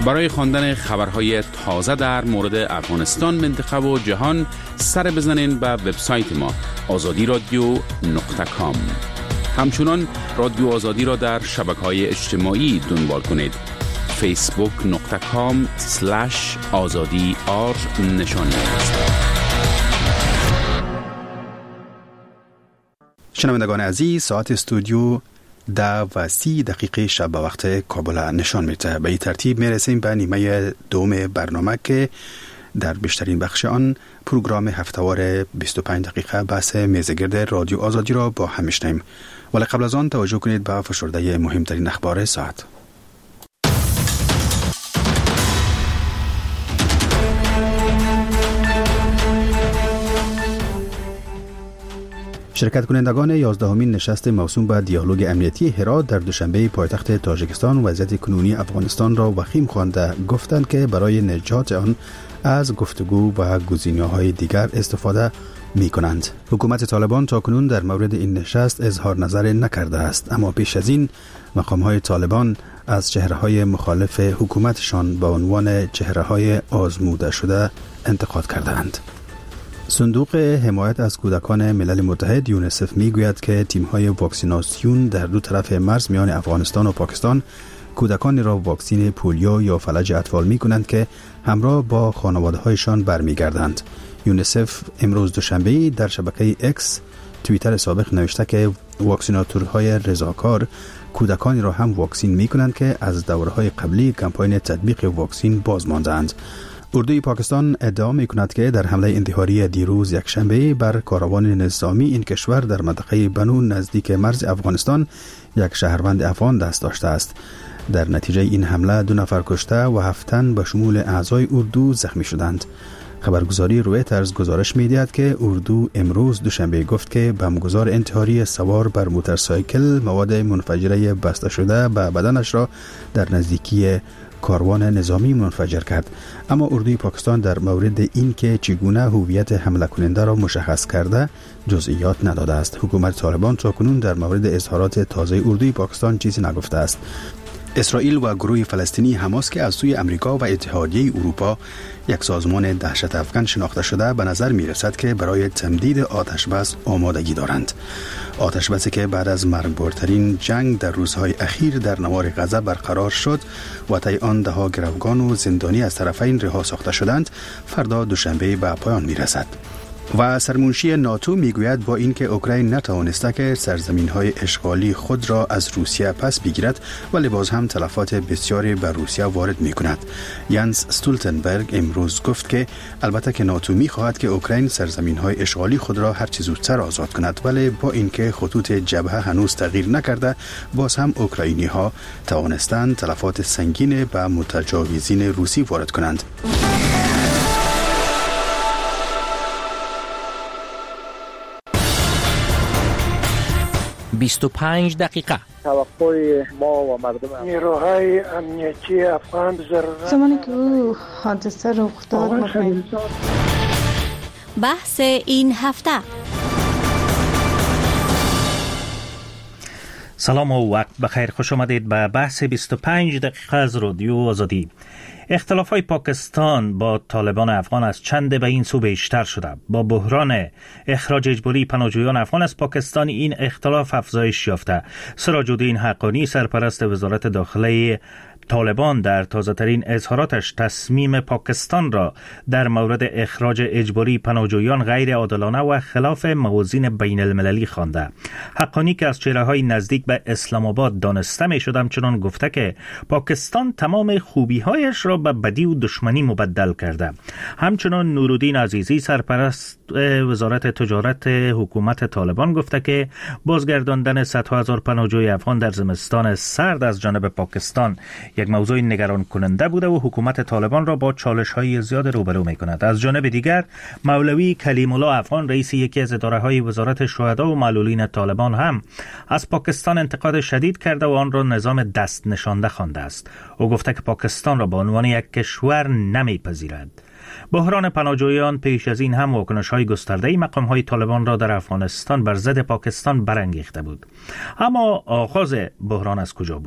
برای خواندن خبرهای تازه در مورد افغانستان، منطقه و جهان سر بزنین به وبسایت ما آزادی رادیو نقطه کام. همچنان رادیو آزادی را در شبکه‌های اجتماعی دنبال کنید. فیسبوک نقطه کام سلش آزادی آر نشان شنوندگان عزیز، ساعت استودیو ده و سی دقیقه شب به وقت کابل نشان میده. به این ترتیب میرسیم به نیمه دوم برنامه که در بیشترین بخش آن پروگرام هفتهوار بیست و پنج دقیقه بحث میزگرد رادیو آزادی را با هم میشنویم. ولی قبل از آن توجه کنید به فشرده مهمترین اخبار ساعت. شرکت کنندگان یازدهمین نشست موسوم به دیالوگ امنیتی هرات در دوشنبه پایتخت تاجیکستان وضعیت کنونی افغانستان را وخیم خوانده گفتند که برای نجات آن از گفتگو و گزینه‌های دیگر استفاده می کنند. حکومت طالبان تاکنون در مورد این نشست اظهار نظر نکرده است، اما پیش از این مقام‌های طالبان از چهره‌های مخالف حکومتشان به عنوان چهره‌های آزموده شده انتقاد کردند. صندوق حمایت از کودکان ملل متحد یونیسف میگوید که تیم‌های واکسیناسیون در دو طرف مرز میان افغانستان و پاکستان کودکانی را واکسین پولیو یا فلج اطفال می‌کنند که همراه با خانواده‌هایشان برمیگردند. یونیسف امروز دوشنبه در شبکه اکس توییتر سابق نوشته که واکسیناتورهای رضاکار کودکانی را هم واکسین می‌کنند که از دوره‌های قبلی کمپاین تطبیق واکسین باز ماندند. اردوی پاکستان ادعا می‌کند که در حمله انتحاری دیروز یکشنبه بر کاروان نظامی این کشور در منطقه بنو نزدیک مرز افغانستان یک شهروند افغان دست داشته است. در نتیجه این حمله دو نفر کشته و هفت تن به شمول اعضای اردو زخمی شدند. خبرگزاری رویترز گزارش می‌دهد که اردو امروز دوشنبه گفت که بمبگذار انتحاری سوار بر موتورسایکل مواد منفجره بسته شده به بدنش را در نزدیکی کاروان نظامی منفجر کرد. اما اردوی پاکستان در مورد این که چگونه هویت حمله کننده را مشخص کرده جزئیات نداده است. حکومت طالبان تاکنون در مورد اظهارات تازه اردوی پاکستان چیزی نگفته است. اسرائیل و گروه فلسطینی حماس که از سوی امریکا و اتحادیه اروپا یک سازمان دهشت افکن شناخته شده به نظر می رسد که برای تمدید آتش بس آمادگی دارند. آتش بسی که بعد از مرگبارترین جنگ در روزهای اخیر در نوار غزه برقرار شد و طی آن ده ها گروگان و زندانی از طرفین رها ساخته شدند، فردا دوشنبه به پایان می رسد. و سرمنشی ناتو میگوید با اینکه اوکراین نتوانسته که سرزمین‌های اشغالی خود را از روسیه پس بگیرد، ولی باز هم تلفات بسیاری بر روسیه وارد می‌کند. یانس استولتنبرگ امروز گفت که البته که ناتو می‌خواهد که اوکراین سرزمین‌های اشغالی خود را هر چه زودتر آزاد کند، ولی با اینکه خطوط جبهه هنوز تغییر نکرده، باز هم اوکراینی‌ها توانستند تلفات سنگین به متجاوزین روسی وارد کنند. بیست و پنج دقیقه. توقع ما و مردم نیروهای امنیتی افغان ضرورت زمانی که او حادثه رخ داد بحث این هفته. سلام و وقت بخیر، خوش آمدید به بحث بیست و پنج دقیقه از رادیو آزادی. اختلاف‌های پاکستان با طالبان افغان از چند به این سو بیشتر شده. با بحران اخراج اجباری پناهجویان افغان از پاکستان این اختلاف افزایش یافته. سراج الدین حقانی سرپرست وزارت داخله طالبان در تازه‌ترین اظهاراتش تصمیم پاکستان را در مورد اخراج اجباری پناهجویان غیر عادلانه و خلاف موازین بین المللی خوانده. حقانی که از چهره‌های نزدیک به اسلام آباد دانسته می‌شد همچنان گفته که پاکستان تمام خوبی‌هایش را به بدی و دشمنی مبدل کرده. همچنان نورالدین عزیزی سرپرست وزارت تجارت حکومت طالبان گفته که بازگرداندن صدها هزار پناهجوی افغان در زمستان سرد از جانب پاکستان یک موضوع نگران کننده بوده و حکومت طالبان را با چالش‌های زیاد روبرو می‌کند. از جانب دیگر مولوی کلیم الله افغان رئیس یکی از اداره‌های وزارت شهدا و معلولین طالبان هم از پاکستان انتقاد شدید کرده و آن را نظام دست نشانده خوانده است. او گفته که پاکستان را به عنوان یک کشور نمی‌پذیرد. بحران پناهجویان پیش از این هم واکنش‌های گسترده‌ای مقام‌های طالبان را در افغانستان بر ضد پاکستان برانگیخته بود. اما آغاز بحران از کجا بود؟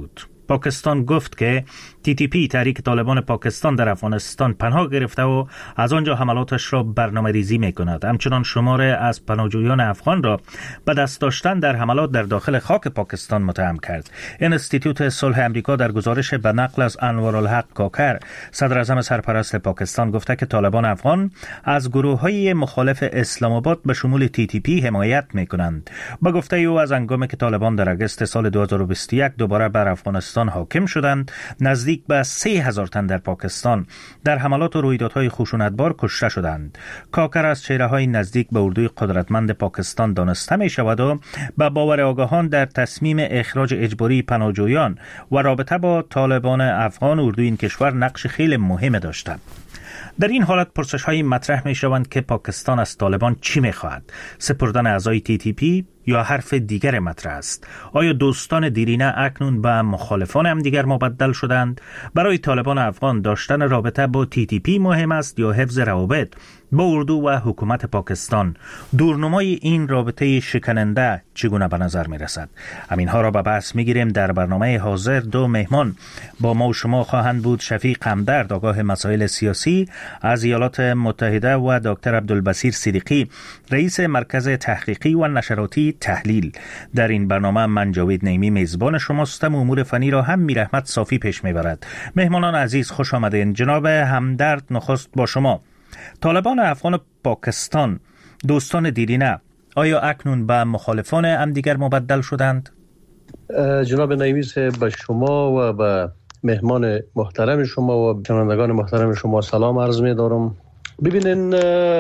پاکستان گفت که تی تی پی تحریک طالبان پاکستان در افغانستان پناه گرفته و از آنجا حملاتش را برنامه ریزی می کند. همچنان شماره از پناهجویان افغان را به دست داشتن در حملات در داخل خاک پاکستان متهم کرد. انستیتوت صلح امریکا در گزارش به نقل از انوارالحق کاکر، صدر اعظم سرپرست پاکستان، گفته که طالبان افغان از گروه‌های مخالف اسلام آباد به شمول تی تی پی حمایت می کنند. با گفته او از هنگامی که طالبان در اگست سال دو هزار و بیست و یک دوباره بر افغانستان حاکم شدند، نزدیک به سه هزار تن در پاکستان در حملات و رویدادهای خشونتبار کشته شدند. کاکر از چهره‌های نزدیک به اردوی قدرتمند پاکستان دانسته می شود و به باور آگاهان در تصمیم اخراج اجباری پناهجویان و رابطه با طالبان افغان اردوی این کشور نقش خیلی مهم داشته. در این حالت پرسش های مطرح می شوند که پاکستان از طالبان چی می خواهد؟ سپردن اعضای تی تی پی یا حرف دیگر مطرح است؟ آیا دوستان دیرینه اکنون به مخالفان هم دیگر مبدل شدند؟ برای طالبان افغان داشتن رابطه با تی تی پی مهم است یا حفظ روابط با اردو و حکومت پاکستان؟ دورنمای این رابطه شکننده چگونه به نظر می رسد؟ همین ها را به بحث می گیریم. در برنامه حاضر دو مهمان با ما و شما خواهند بود: شفیق همدرد، آگاه مسائل سیاسی از ایالات متحده، و دکتر عبدالبصیر صدیقی، رئیس مرکز تحقیقی و نشراتی تحلیل. در این برنامه من جاوید نعیمی میزبان شماستم. امور فنی را هم میر احمد صافی پیش میبرد. مهمانان عزیز خوش آمدین. جناب همدرد، نخست با شما. طالبان افغان پاکستان، دوستان دیرینه، آیا اکنون به مخالفان هم دیگر مبدل شدند؟ جناب نعیمی صاحب، به شما و به مهمان محترم شما و شنوندگان محترم شما سلام عرض می دارم. ببینین،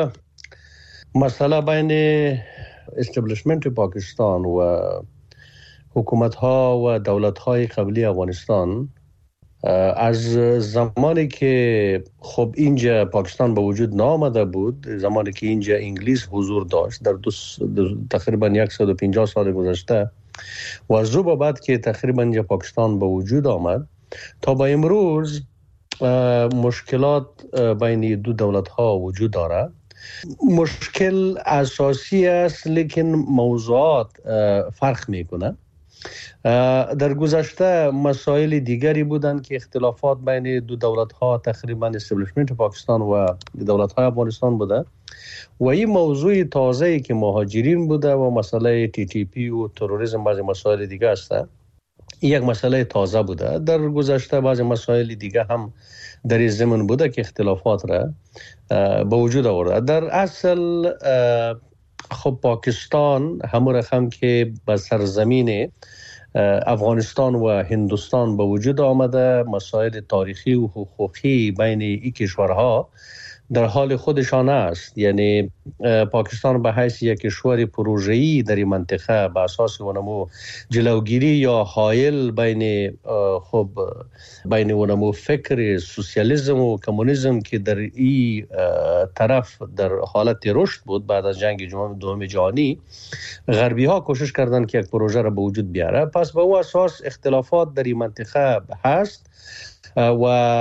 مسئله بین استبلیشمنت پاکستان و حکومت ها و دولت های قبلی افغانستان از زمانی که خب اینجا پاکستان به وجود نامده بود، زمانی که اینجا انگلیس حضور داشت در دو تقریبا صد و پنجاه سال گذشته، و از رو بعد که تقریبا اینجا پاکستان به وجود آمد تا به امروز مشکلات بین دو دولت ها وجود داره. مشکل اساسی است لیکن موضوعات فرق میکنه. در گذشته مسائل دیگری بودند که اختلافات بین دو دولت ها تقریبا استبلیشمنت پاکستان و دولت های افغانستان بوده، و این موضوع تازه‌ای که مهاجرین بوده و مسئله تی تی پی و تروریسم بعضی مسائل دیگه است، یک مسئله تازه بوده. در گذشته بعضی مسائل دیگه هم در این زمین بوده که اختلافات را به وجود آورده. در اصل خب پاکستان همون رقم که به سرزمین افغانستان و هندوستان به وجود آمده، مسائل تاریخی و حقوقی بین این کشورها در حال خودشان است. یعنی پاکستان به حیث یک کشور پروژه‌ای در این منطقه به اساس ونمو جلوگیری یا حائل بین خب بین ونمو فکر سوسیالیسم و کمونیسم که در این طرف در حالت رشد بود بعد از جنگ دوم جهانی، غربی ها کوشش کردند که یک پروژه را به وجود بیاره. پس به او اساس اختلافات در این منطقه هست و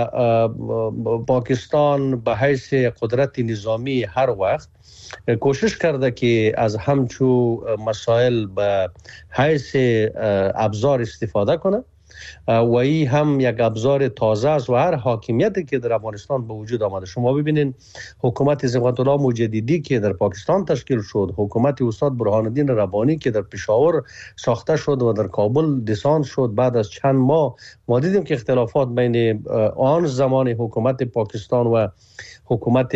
پاکستان به حیث قدرت نظامی هر وقت کوشش کرده که از همچو مسائل به حیث ابزار استفاده کنه، و این هم یک ابزار تازه است. و هر حاکمیتی که در افغانستان به وجود آمده، شما ببینید حکومت زمانت الله مجددی که در پاکستان تشکیل شد، حکومت استاد برهان الدین ربانی که در پشاور ساخته شد و در کابل دسان شد، بعد از چند ماه ما دیدیم که اختلافات بین آن زمان حکومت پاکستان و حکومت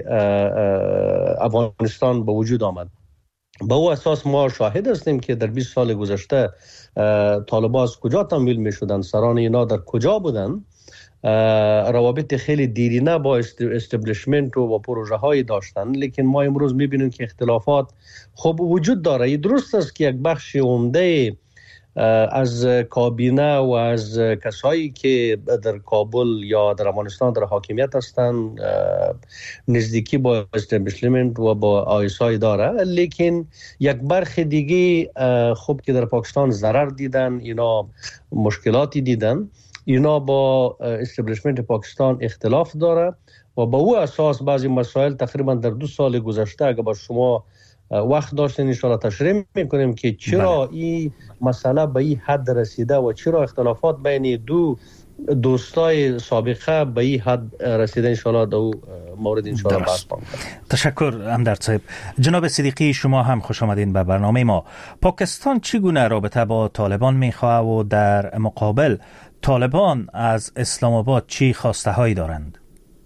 افغانستان به وجود آمد. به او اساس ما شاهد هستیم که در بیست سال گذشته طالبان از کجا تمویل می شدن، سران اینا در کجا بودن، روابط خیلی دیرینه با استبلیشمنت و با پروژه های داشتن. لیکن ما امروز می بینیم که اختلافات خب وجود داره. این درست است که یک بخش عمده از کابینه و از کسایی که در کابل یا در افغانستان در حاکمیت هستند نزدیکی با استبلیشمنت و با آیسای داره، لیکن یک برخی دیگه خب که در پاکستان ضرر دیدن، اینا مشکلاتی دیدن، اینا با استبلیشمنت پاکستان اختلاف داره و با او اساس بعضی مسائل تقریبا در دو سال گذشته اگر با شما وقت داشتین ان شاء الله تشریح میکنیم که چرا این مسئله به این حد رسیده و چرا اختلافات بین دو دوستای سابقه به این حد رسیده. ان شاء الله دو مورد ان شاء الله بحث کنیم. تشکر امدرد صاحب. جناب صدیقی شما هم خوش آمدین به برنامه ما. پاکستان چگونه رابطه با طالبان میخواه و در مقابل طالبان از اسلام آباد چی خواسته هایی دارند؟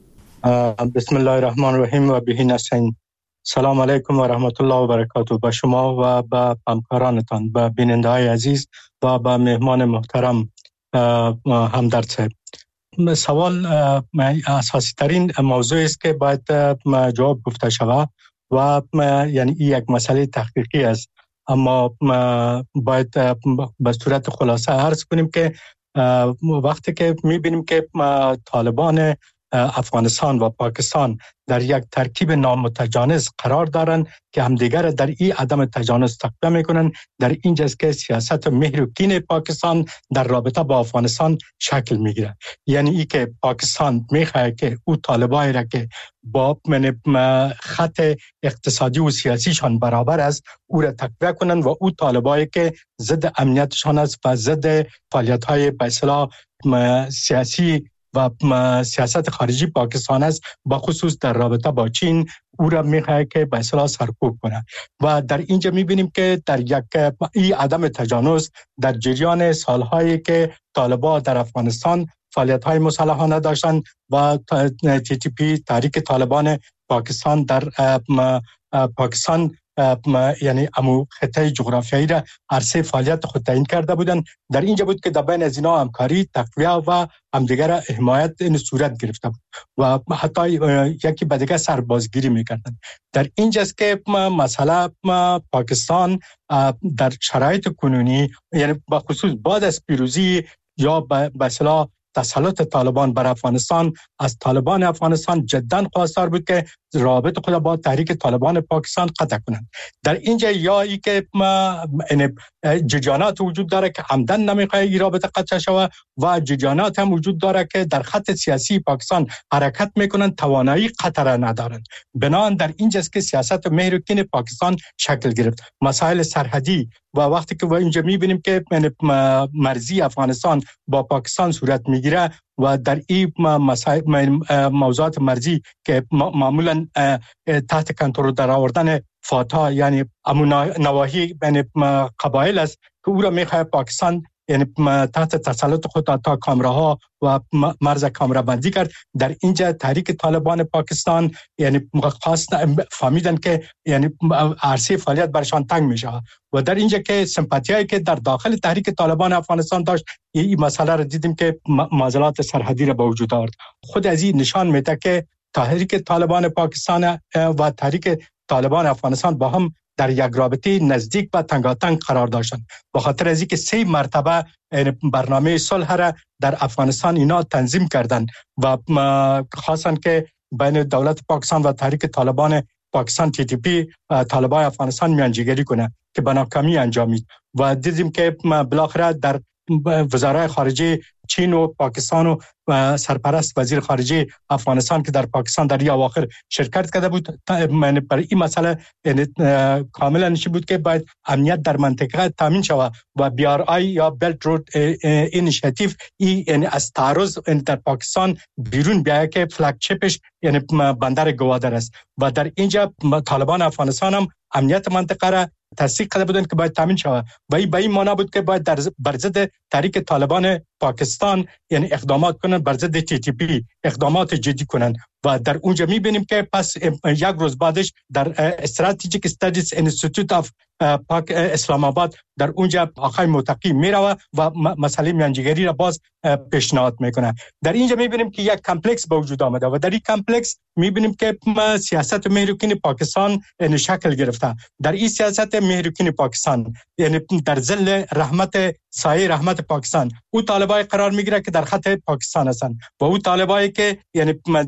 بسم الله الرحمن الرحیم و به نستعین. سلام علیکم و رحمت الله و برکاته به شما و به همکارانتان، به بیننده های عزیز و به مهمان محترم همدرد صاحب. سوال اساسی ترین موضوع است که باید جواب گفته شود و یعنی این یک مسئله تحقیقی است، اما باید به صورت خلاصه عرض کنیم که وقتی که میبینیم که طالبان افغانستان و پاکستان در یک ترکیب نامتجانس قرار دارند که همدیگر در این عدم تجانس تقویه میکنن، در اینجاست که سیاست مهر و کین پاکستان در رابطه با افغانستان شکل میگیره. یعنی ای که پاکستان میخواد که او طالبایی را که با خط اقتصادی و سیاسیشان برابر است او را تقویه کنن و او طالبایی که ضد امنیتشان است و ضد فعالیت‌های به اصطلاح سیاسی و سیاست خارجی پاکستان است، با خصوص در رابطه با چین او را میخواد که به اصطلاح سرکوب کنه. و در اینجا میبینیم که در یک این عدم تجانس در جریان سالهایی که طالبان در افغانستان فعالیت‌های مسلحانه داشتن و تی تی پی تحریک طالبان پاکستان در پاکستان یعنی امو خطه جغرافیایی را عرصه فعالیت خود تعیین کرده بودند. در اینجا بود که در بین از اینا همکاری، تقویه و همدیگر حمایت این صورت گرفته بود و حتی یکی به دیگه سربازگیری میکردند. در اینجاست که مسئله پاکستان در شرایط کنونی، یعنی به خصوص بعد از پیروزی یا به اصطلاح تسلط طالبان بر افغانستان، از طالبان افغانستان جداً خواستار بود که رابطه خود با تحریک طالبان پاکستان قطع کنند. در اینجا یا ای که جریانات وجود داره که عمدن نمیخواد این رابطه قطع شود و جریانات هم وجود داره که در خط سیاسی پاکستان حرکت میکنن، توانایی قطع را ندارند. بنابراین در اینجاست که سیاست مهر و کین پاکستان شکل گرفت. مسائل سرحدی و وقتی که اینجا میبینیم که مرزی افغانستان با پاکستان صورت میگیره و در این موضوعات مرزی که معمولا تحت کنترل در آوردن فاتا یعنی امون نواحی بین قبایل است که او را میخواد پاکستان یعنی تحت تسلط خود تا کامراها و مرز کامرا بندی کرد. در اینجا تحریک طالبان پاکستان یعنی خاص فهمیدن که یعنی عرصه فعالیت برشان تنگ میشه و در اینجا که سمپاتیایی که در داخل تحریک طالبان افغانستان داشت، این مسئله را دیدیم که معضلات سرحدی را به وجود آورد. خود از این نشان میده که تحریک طالبان پاکستان و تحریک طالبان افغانستان با هم در یک رابطه نزدیک و تنگاتنگ قرار داشتند. به خاطر از اینکه سه مرتبه برنامه صلح را در افغانستان اینا تنظیم کردند و خاصن که بین دولت پاکستان و تحریک طالبان پاکستان تی تی پی طالبان افغانستان میانجیگری کنه که به ناکامی انجامید و دیدیم که بالاخره در وزرای خارجه چین و پاکستان و سرپرست وزیر خارجه افغانستان که در پاکستان در این اواخر شرکت کرده بود، برای این مسئله کاملا نشی بود که باید امنیت در منطقه تامین شود و بی آر آی یا بلت رود اینیشیتیو یعنی از تعرض در پاکستان بیرون بیاید که فلگشیپش یعنی بندر گوادر است و در اینجا طالبان افغانستان هم امنیت منطقه را تصدیق کرده بودند که باید تامین شود و این به این معنا بود که باید در بر ضد تحریک طالبان پاکستان یعنی اقدامات کنند، بر ضد تی تی پی اقدامات جدی کنند و در اونجا میبینیم که پس یک روز بعدش در استراتژیک استادیز اینستیتوت اف پاک اسلام آباد در اونجا آقای متقی میره و مسئله میانجیگری را باز پیشنهاد میکنه. در اینجا میبینیم که یک کمپلکس به وجود آمده و در این کمپلکس میبینیم که سیاست مهرکین پاکستان یعنی شکل گرفته. در این سیاست مهرکین پاکستان یعنی در ظل رحمت سایه رحمت پاکستان او طالبای قرار میگیره که در خط پاکستان هستند و او طالبایی که یعنی در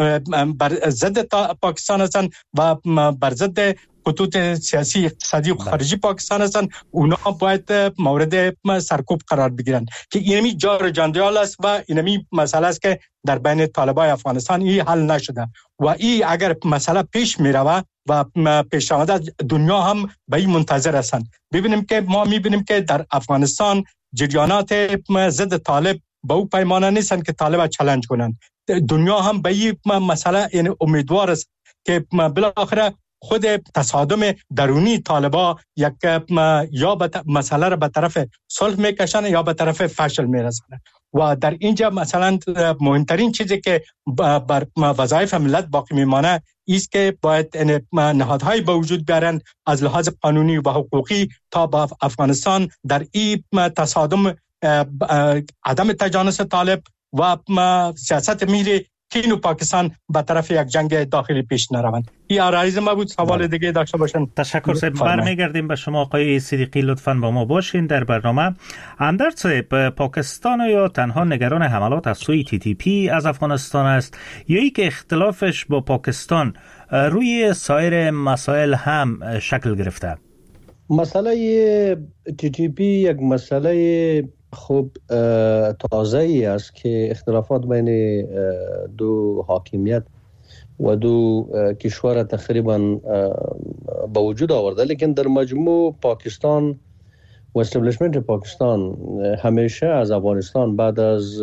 بر ضد پاکستان هستند و بر ضد خطوط سیاسی اقتصادی و خارجی پاکستان هستند، اونا باید مورد سرکوب قرار بگیرند که اینمی جار جندیال است و اینمی مسئله است که در بین طالبای افغانستان این حل نشده و این اگر مسئله پیش می روه و پیش آمده دنیا هم به این منتظر هستند. ببینیم که ما می بینیم که در افغانستان جریانات ضد طالب به او پیمانه نیستند که طالب چالش کنند. دنیا هم به این مسئله یعنی امیدوار است که بالاخره خود تصادم درونی طالبا یک یا مسئله را به طرف صلح میکشن یا به طرف فشل میرسن و در اینجا مثلا مهمترین چیزی که بر وظایف ملت باقی میمانه است که باید نهادهای به وجود بیارن از لحاظ قانونی و حقوقی تا با افغانستان در این تصادم عدم تجانس طالب و سیاست میری چین و پاکستان به طرف یک جنگ داخلی پیش نروند. این آرایز ما بود. سوال دیگه داشته باشن. تشکر صاحب. برمیگردیم به شما آقای صدیقی، لطفاً با ما باشین در برنامه. اندرز صاحب، پاکستان یا تنها نگران حملات از سوی تی تی پی از افغانستان است یا ای که اختلافش با پاکستان روی سایر مسائل هم شکل گرفته؟ مسئله تی تی پی یک مسئله خوب تازه ای است که اختلافات بین دو حاکمیت و دو کشور تقریبا به وجود آورده، لیکن در مجموع پاکستان و استبلیشمنت پاکستان همیشه از افغانستان بعد از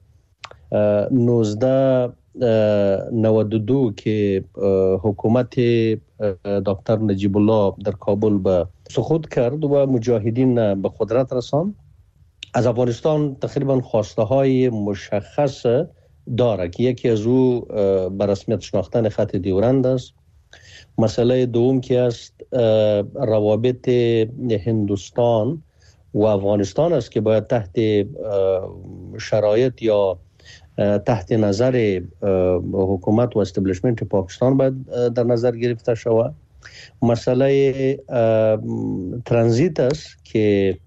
نوزده نود و دو که حکومت دکتر نجیب الله در کابل به سقوط کرد و مجاهدین به قدرت رساند، از افغانستان تقریبا خواسته های مشخص داره که یکی از او به رسمیت شناختن خط دیورند است. مسئله دوم که است روابط هندوستان و افغانستان است که باید تحت شرایط یا تحت نظر حکومت و استبلیشمنت پاکستان باید در نظر گرفته شود. مسئله ترانزیت است که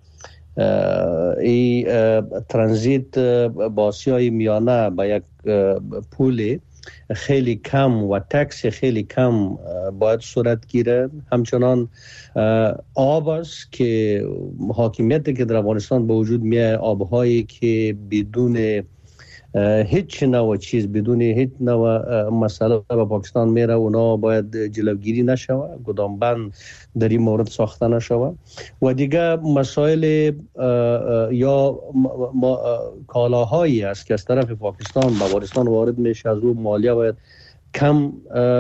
ای ترانزیت با آسیای میانه با یک پول خیلی کم و تکس خیلی کم باید صورت گیره. همچنان آب است که حاکمیتی که در افغانستان به وجود میاد، آبهایی که بدون هیچ نوع چیز، بدون هیچ نوع مسئله به پاکستان میره، اونا باید جلوگیری نشوه، گدام بند در این مورد ساخته نشوه. و دیگه مسائل یا کالاهایی است که از طرف پاکستان به افغانستان وارد میشه، از او مالیه باید کم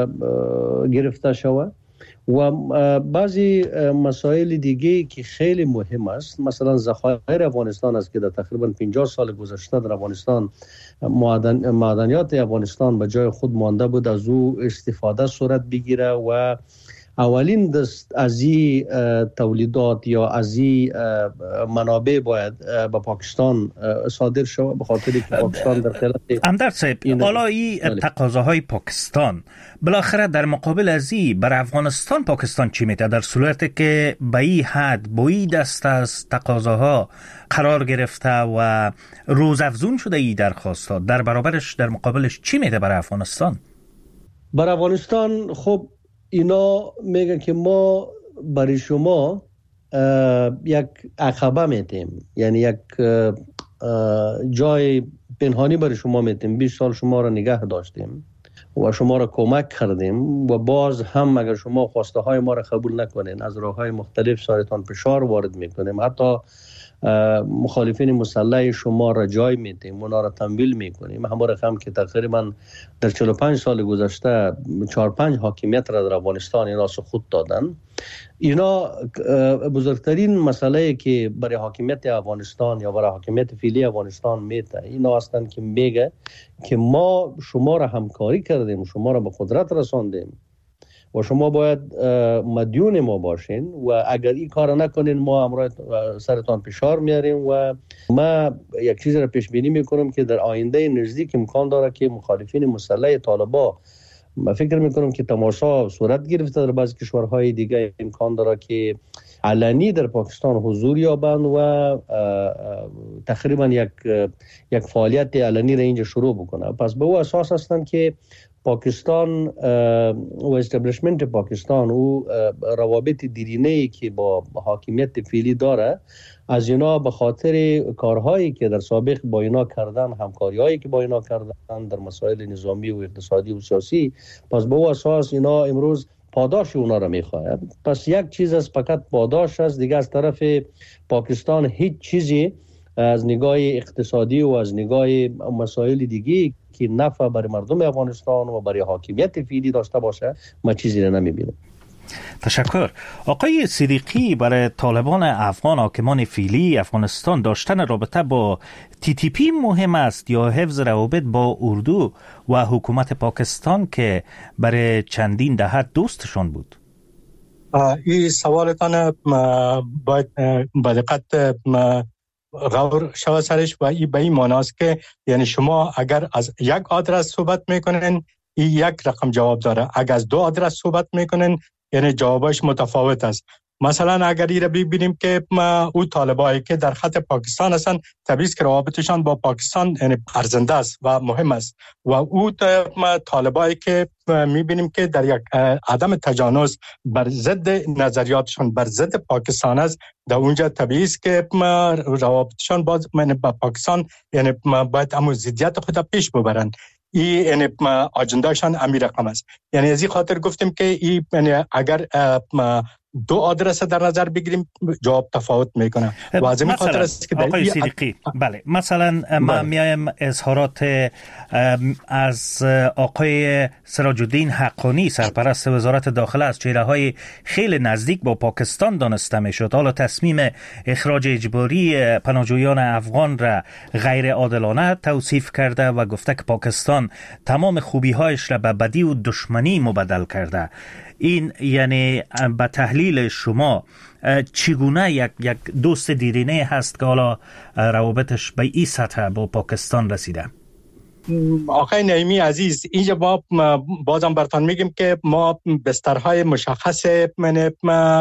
گرفته شوه. و بعضی مسائل دیگه که خیلی مهم است، مثلا ذخایر افغانستان است که در تقریبا پنجاه سال گذشته در افغانستان معدن معدنیات افغانستان به جای خود مانده بود، از او استفاده صورت بگیره و اولین دست از این تولیدات یا از این منابع باید به پاکستان صادر شود، به خاطر که پاکستان در خلال اندرز صاحب، حالا این تقاضاهای پاکستان بالاخره در مقابل از این بر افغانستان پاکستان چی میده؟ در صورتی که به این حد با این دست از تقاضاها قرار گرفته و روزافزون شده این درخواست‌ها، در برابرش در مقابلش چی میده بر افغانستان؟ بر افغانستان خب اینا میگن که ما برای شما یک عقبه میتیم، یعنی یک جای پنهانی برای شما میتیم. بیست سال شما را نگه داشتیم و شما را کمک کردیم و باز هم اگر شما خواسته های ما را قبول نکنین، از راه های مختلف سرتان فشار وارد میکنیم، حتی مخالفین مسلح شما را جای میتیم، اونا را تمویل میکنیم. همه رقم که تقریبا در چهل و پنج سال گذشته چهار پنج حاکمیت را در افغانستان اینا سقوط دادن. اینا بزرگترین مسئله که برای حاکمیت افغانستان یا برای حاکمیت فعلی افغانستان میته اینا هستند که میگه که ما شما را همکاری کردیم، شما را به قدرت رساندیم و شما باید مدیون ما باشین و اگر این کار نکنین ما امروز سرتان فشار میاریم. و ما یک چیز را پیش بینی میکنم که در آینده نزدیک امکان داره که مخالفین مسلح طالبا، من فکر میکنم که تماشا صورت گرفته در بعضی کشورهای دیگه، امکان داره که علنی در پاکستان حضور یابند و تقریبا یک یک فعالیت علنی را اینجا شروع بکنه. پس به او اساس هستند که پاکستان و استبلیشمنت پاکستان و روابط دیرینه‌ای که با حاکمیت فعلی داره، از اینا به خاطر کارهایی که در سابق با اینا کردن، همکاری‌هایی که با اینا کردن در مسائل نظامی و اقتصادی و سیاسی، پس به او اساس اینا امروز پاداش اونا را میخواه. پس یک چیز از فقط پاداش است، دیگه از طرف پاکستان هیچ چیزی از نگاه اقتصادی و از نگاه مسائل دیگه که نفع برای مردم افغانستان و برای حاکمیت فعلی داشته باشه ما چیزی را نمیبینم. تشکر. آقای صدیقی، برای طالبان افغان حاکمان فعلی افغانستان داشتن رابطه با تی تی پی مهم است یا حفظ روابط با اردو و حکومت پاکستان که برای چندین دهه دوستشان بود؟ این سوالتان باید با دقت غور شود سرش و این به این معنی است که یعنی شما اگر از یک آدرس صحبت میکنین این یک رقم جواب داره، اگر از دو آدرس صحبت میکنین یعنی جوابش متفاوت است. مثلا اگر این را ببینیم که او طالبایی که در خط پاکستان هستند، طبیعی که روابطشان با پاکستان یعنی ارزنده است و مهم است، و او طالبایی که میبینیم که در یک عدم تجانس بر ضد نظریاتشان بر ضد پاکستان است، در اونجا طبیعی است که روابطشان با پاکستان یعنی باید همون ضدیت خود پیش ببرند. این یعنی اجندهشان امیر رقم است. یعنی از این خاطر گفتیم که این یعنی اگر دو آدرس در نظر بگیریم جواب تفاوت میکنه. و از این خاطر است که آقای صدیقی بله مثلا ما میایم اظهارات از آقای سراج الدین حقانی سرپرست وزارت داخله از چهره‌های خیلی نزدیک با پاکستان دانسته میشد. حالا تصمیم اخراج اجباری پناهجویان افغان را غیر عادلانه توصیف کرده و گفته که پاکستان تمام خوبی‌هایش را به بدی و دشمنی مبدل کرده. این یعنی به تحلیل شما چگونه یک یک دوست دیرینه هست که حالا روابطش به این سطح با پاکستان رسیده؟ آقای نعیمی عزیز، اینجا ما بازم براتون میگیم که ما بسترهای مشخص من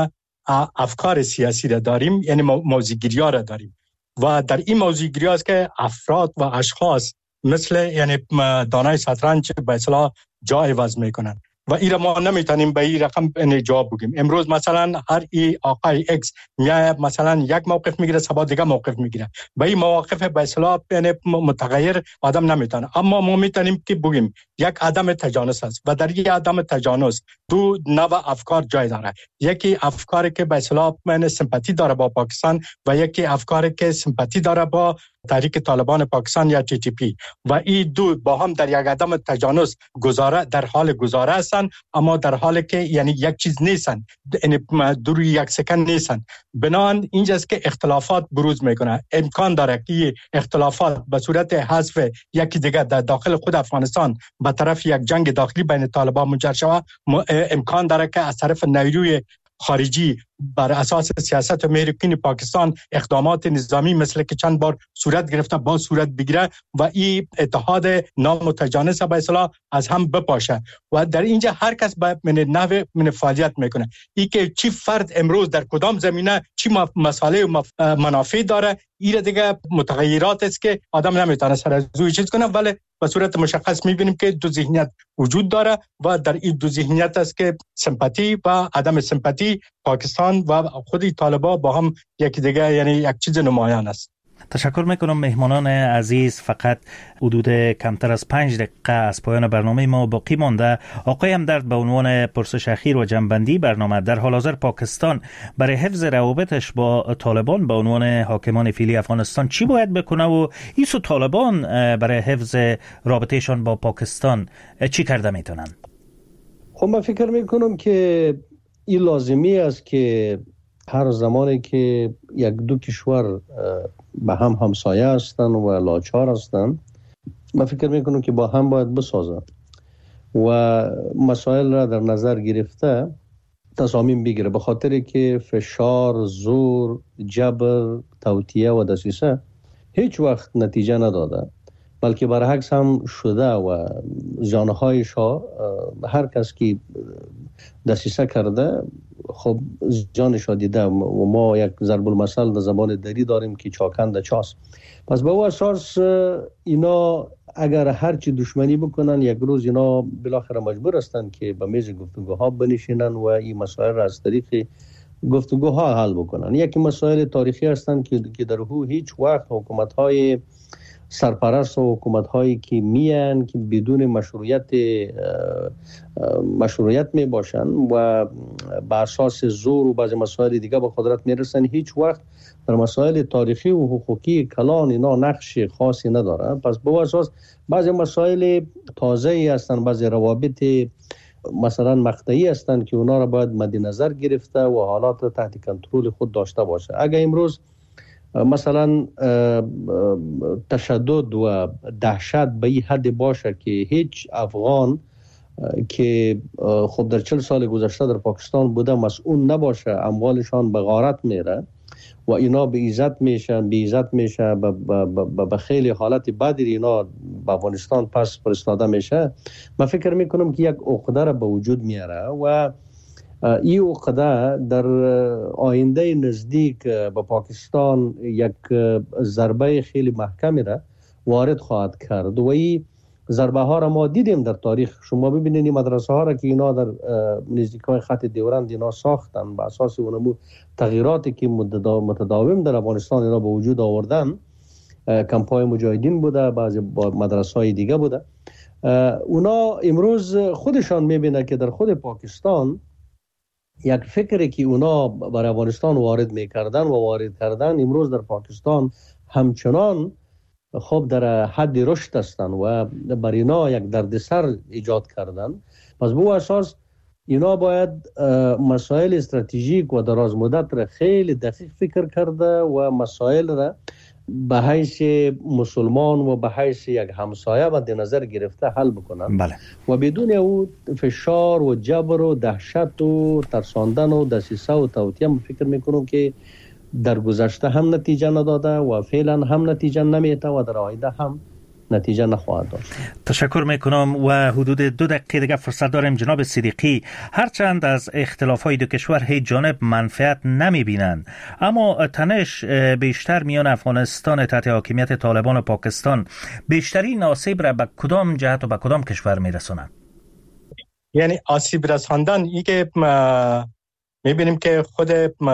افکار سیاسی را داریم، یعنی موضوعگیری ها را داریم و در این موضوعگیری است که افراد و اشخاص مثل یعنی دانای شطرنج به اصطلاح جا عوض میکنن و این را ما نمیتونیم به این رقم جواب بگیم. امروز مثلا هر ای آقای اکس میاد مثلا یک موقف میگیره، صبح دیگه موقف میگیره، به این مواقف به اصطلاح متغیر آدم نمیتونه. اما ما میتونیم که بگیم یک عدم تجانس است و در این عدم تجانس دو نوع افکار جای داره. یکی افکاری که به اصطلاح من سمپاتی داره با پاکستان و یکی افکاری که سمپاتی داره با تحریک طالبان پاکستان یا تی تی پی و این دو با هم در یک عدم تجانس گزاره در حال گزاره هستند، اما در حالی که یعنی یک چیز نیستن، یعنی دور یک سکند نیستن. بنابراین اینجاست که اختلافات بروز میکنه. امکان داره که اختلافات به صورت حذف یکی دیگه در داخل خود افغانستان به طرف یک جنگ داخلی بین طالبان منجر شود. امکان داره که از طرف نیروی خارجی بر اساس سیاست امریکایی پاکستان اقدامات نظامی مثل که چند بار صورت گرفته با صورت بگیره و این اتحاد نامتجانس به اصطلاح از هم بپاشه و در اینجا هر کس به من نوع من فعالیت میکنه. این که چی فرد امروز در کدام زمینه چی مسائل و منافع داره، این دیگه متغیرات است که آدم نمیتونه سر از روی چیز کنه، ولی به صورت مشخص میبینیم که دو ذهنیت وجود داره و در این دو ذهنیت است که سمپاتی و عدم سمپاتی پاکستان و خودی طالبان با هم یکی دیگه یعنی یک چیز نمایان است. تشکر میکنم مهمانان عزیز. فقط حدود کمتر از پنج دقیقه از پایان برنامه ما باقی مانده. آقای همدرد به عنوان پرسش اخیر و جنبندی برنامه، در حال حاضر پاکستان برای حفظ روابطش با طالبان به عنوان حاکمان فعلی افغانستان چی باید بکنه و ایسو طالبان برای حفظ رابطهشان با پاکستان چی کرده میتونن؟ خب من فکر میکنم که این لازمی است که هر زمانی که یک دو کشور به هم همسایه هستند و لاچار هستند، من فکر میکنم که با هم باید بسازن و مسائل را در نظر گرفته تصامیم بگیره، به خاطر که فشار، زور، جبر، توطئه و دسیسه هیچ وقت نتیجه نداده، بلکه برعکس هم شده و زیانهایش ها هر کس که دسیسه کرده خب جانش دیده و ما یک ضرب المثل در زبان دری داریم که چاکند چاست. پس به او اساس اینا اگر هرچی دشمنی بکنن یک روز اینا بالاخره مجبور هستند که به میز گفتگوها بنشینن و این مسائل را از طریق گفتگوها حل بکنن. یکی مسائل تاریخی هستند که که در او هیچ وقت حکومت‌های سرپرست و حکومت‌هایی که میان که بدون مشروعیت مشروعیت می باشن و بر اساس زور و بعضی مسائل دیگه به قدرت میرسن، هیچ وقت در مسائل تاریخی و حقوقی کلان اینا نقش خاصی نداره. پس به اساس بعضی مسائل تازه‌ای هستن، بعضی روابط مثلا مقطعی هستند که اونا را باید مد نظر گرفته و حالات تحت کنترل خود داشته باشه. اگر امروز مثلا تشدد و دهشت به این حد باشه که هیچ افغان که خب در چهل سال گذشته در پاکستان بوده مسئول نباشه، اموالشان به غارت میره و اینا به عزت میشن، به عزت میشه، به خیلی حالت بدی اینا به افغانستان پس فرستاده میشه، من فکر میکنم که یک عقده را به وجود میاره و این عقده در آینده نزدیک به پاکستان یک ضربه خیلی محکمی را وارد خواهد کرد و این ضربه ها را ما دیدیم در تاریخ. شما ببینید این مدرسه ها را که اینا در نزدیکای خط دیورند اینا ساختن به اساس اونمو تغییراتی که متداوم در افغانستان اینا به وجود آوردن، کمپای مجاهدین بوده، بعضی مدرسه های دیگه بوده، اونا امروز خودشان میبینه که در خود پاکستان یک فکری که اونا بر افغانستان وارد میکردن و وارد کردن امروز در پاکستان همچنان خب در حد رشد هستن و بر اینا یک دردسر ایجاد کردن. پس به اساس اینا باید مسائل استراتژیک و دراز مدت را خیلی دقیق فکر کرده و مسائل را به حیث مسلمان و به حیث یک همسایه مد نظر گرفته حل بکنن. بله. و بدون او فشار و جبر و دهشت و ترساندن و دسیسه و توطیه فکر میکنم که در گذشته هم نتیجه نداده و فعلا هم نتیجه نمیده و در آینده هم نتیجه نخواهد داشت. تشکر میکنم و حدود دو دقیقه دیگه فرصت داریم. جناب صدیقی، هرچند از اختلافهای دو کشور هیچ جانب منفعت نمیبینند، اما تنش بیشتر میان افغانستان تحت حاکمیت طالبان و پاکستان بیشترین آسیب را به کدام جهت و به کدام کشور میرسونند؟ یعنی آسیب رساندن ای که میبینیم که خود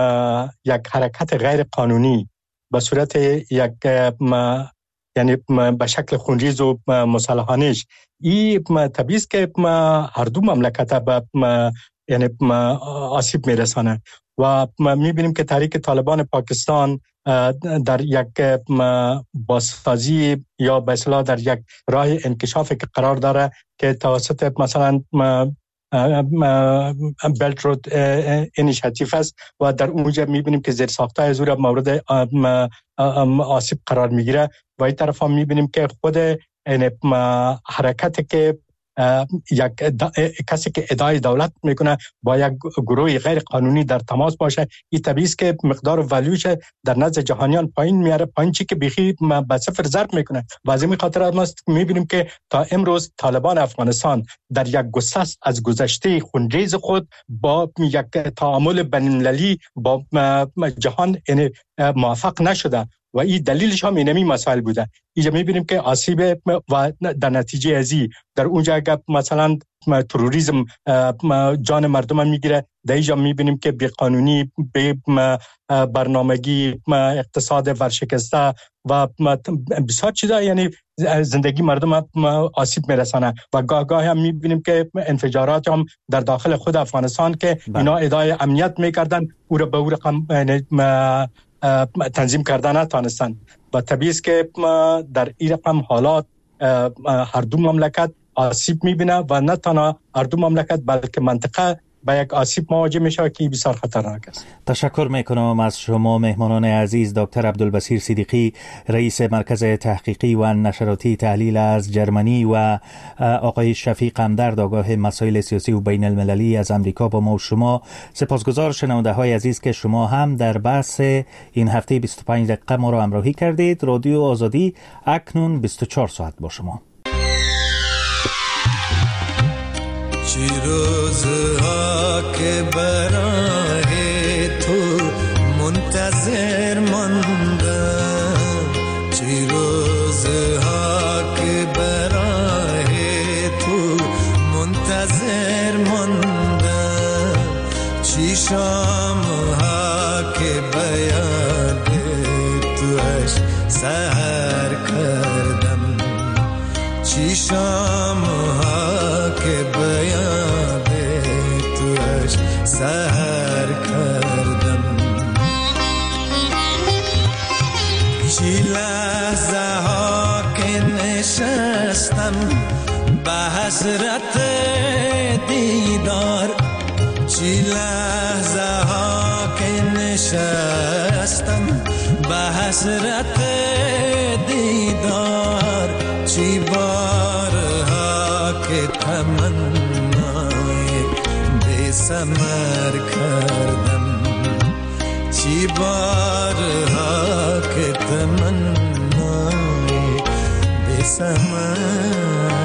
یک حرکت غیر قانونی به صورت یک یعنی به شکل خونریز و مسلحانش این طبیعی است که هر دو مملکت به یعنی آسیب میرسانه و میبینیم که تحریک طالبان پاکستان در یک بازسازی یا به اصطلاح در یک راه انکشافی که قرار داره که توسط مثلا بلت رود اینیشیتیو است و در اونجا میبینیم که زیر ساختای از او مورد آسیب قرار میگیره و این طرف هم میبینیم که خود حرکت که یک کسی که ادعای دولت میکنه با یک گروه غیر قانونی در تماس باشه، این طبیعی است که مقدار ولیوش در نزد جهانیان پایین میاره، پایین چی که بیخی به صفر ضرب میکنه. و از این خاطر ما میبینیم که تا امروز طالبان افغانستان در یک گسست از گذشته خونریز خود با یک تعامل بین‌المللی با جهان موفق نشده و این دلیلش هم اینمی مسائل بوده. اینجا میبینیم که آسیب و در نتیجه ازی در اونجا اگر مثلا تروریسم جان مردم میگیره، در اینجا میبینیم که بی قانونی، بی برنامگی، اقتصاد ورشکسته و بسیار چیزا یعنی زندگی مردم آسیب میرسانه و گاه گاه هم میبینیم که انفجارات هم در داخل خود افغانستان که اینا ادعای امنیت میکردن او را به او رقم تنظیم کردن نتانستن و طبیعی است که در این رقم حالات هر دو مملکت آسیب میبینه و نه تنها هر دو مملکت بلکه منطقه با یک آسیب مواجه میشه که بسیار خطرناک است. تشکر میکنم از شما مهمانان عزیز، دکتر عبدالبصیر صدیقی، رئیس مرکز تحقیقی و نشراتی تحلیل از جرمنی و آقای شفیق همدرد، آگاه مسائل سیاسی و بین المللی از امریکا با ما و شما. سپاسگزار شنونده های عزیز که شما هم در بحث این هفته بیست و پنج دقیقه ما را همراهی کردید. رادیو آزادی اکنون بیست و چهار ساعت با شما. چی روزها که برای چی شام ها که بیاد توش سهر کردم چی شام ها که بیاد توش سهر کردم چی لحظه ها که نشستم به حسرت دیدار چی لحظه ها که نشستم به حسرت دیدار چی بارها که تمنای بی ثمر کردم چی بارها که تمنای بی ثمر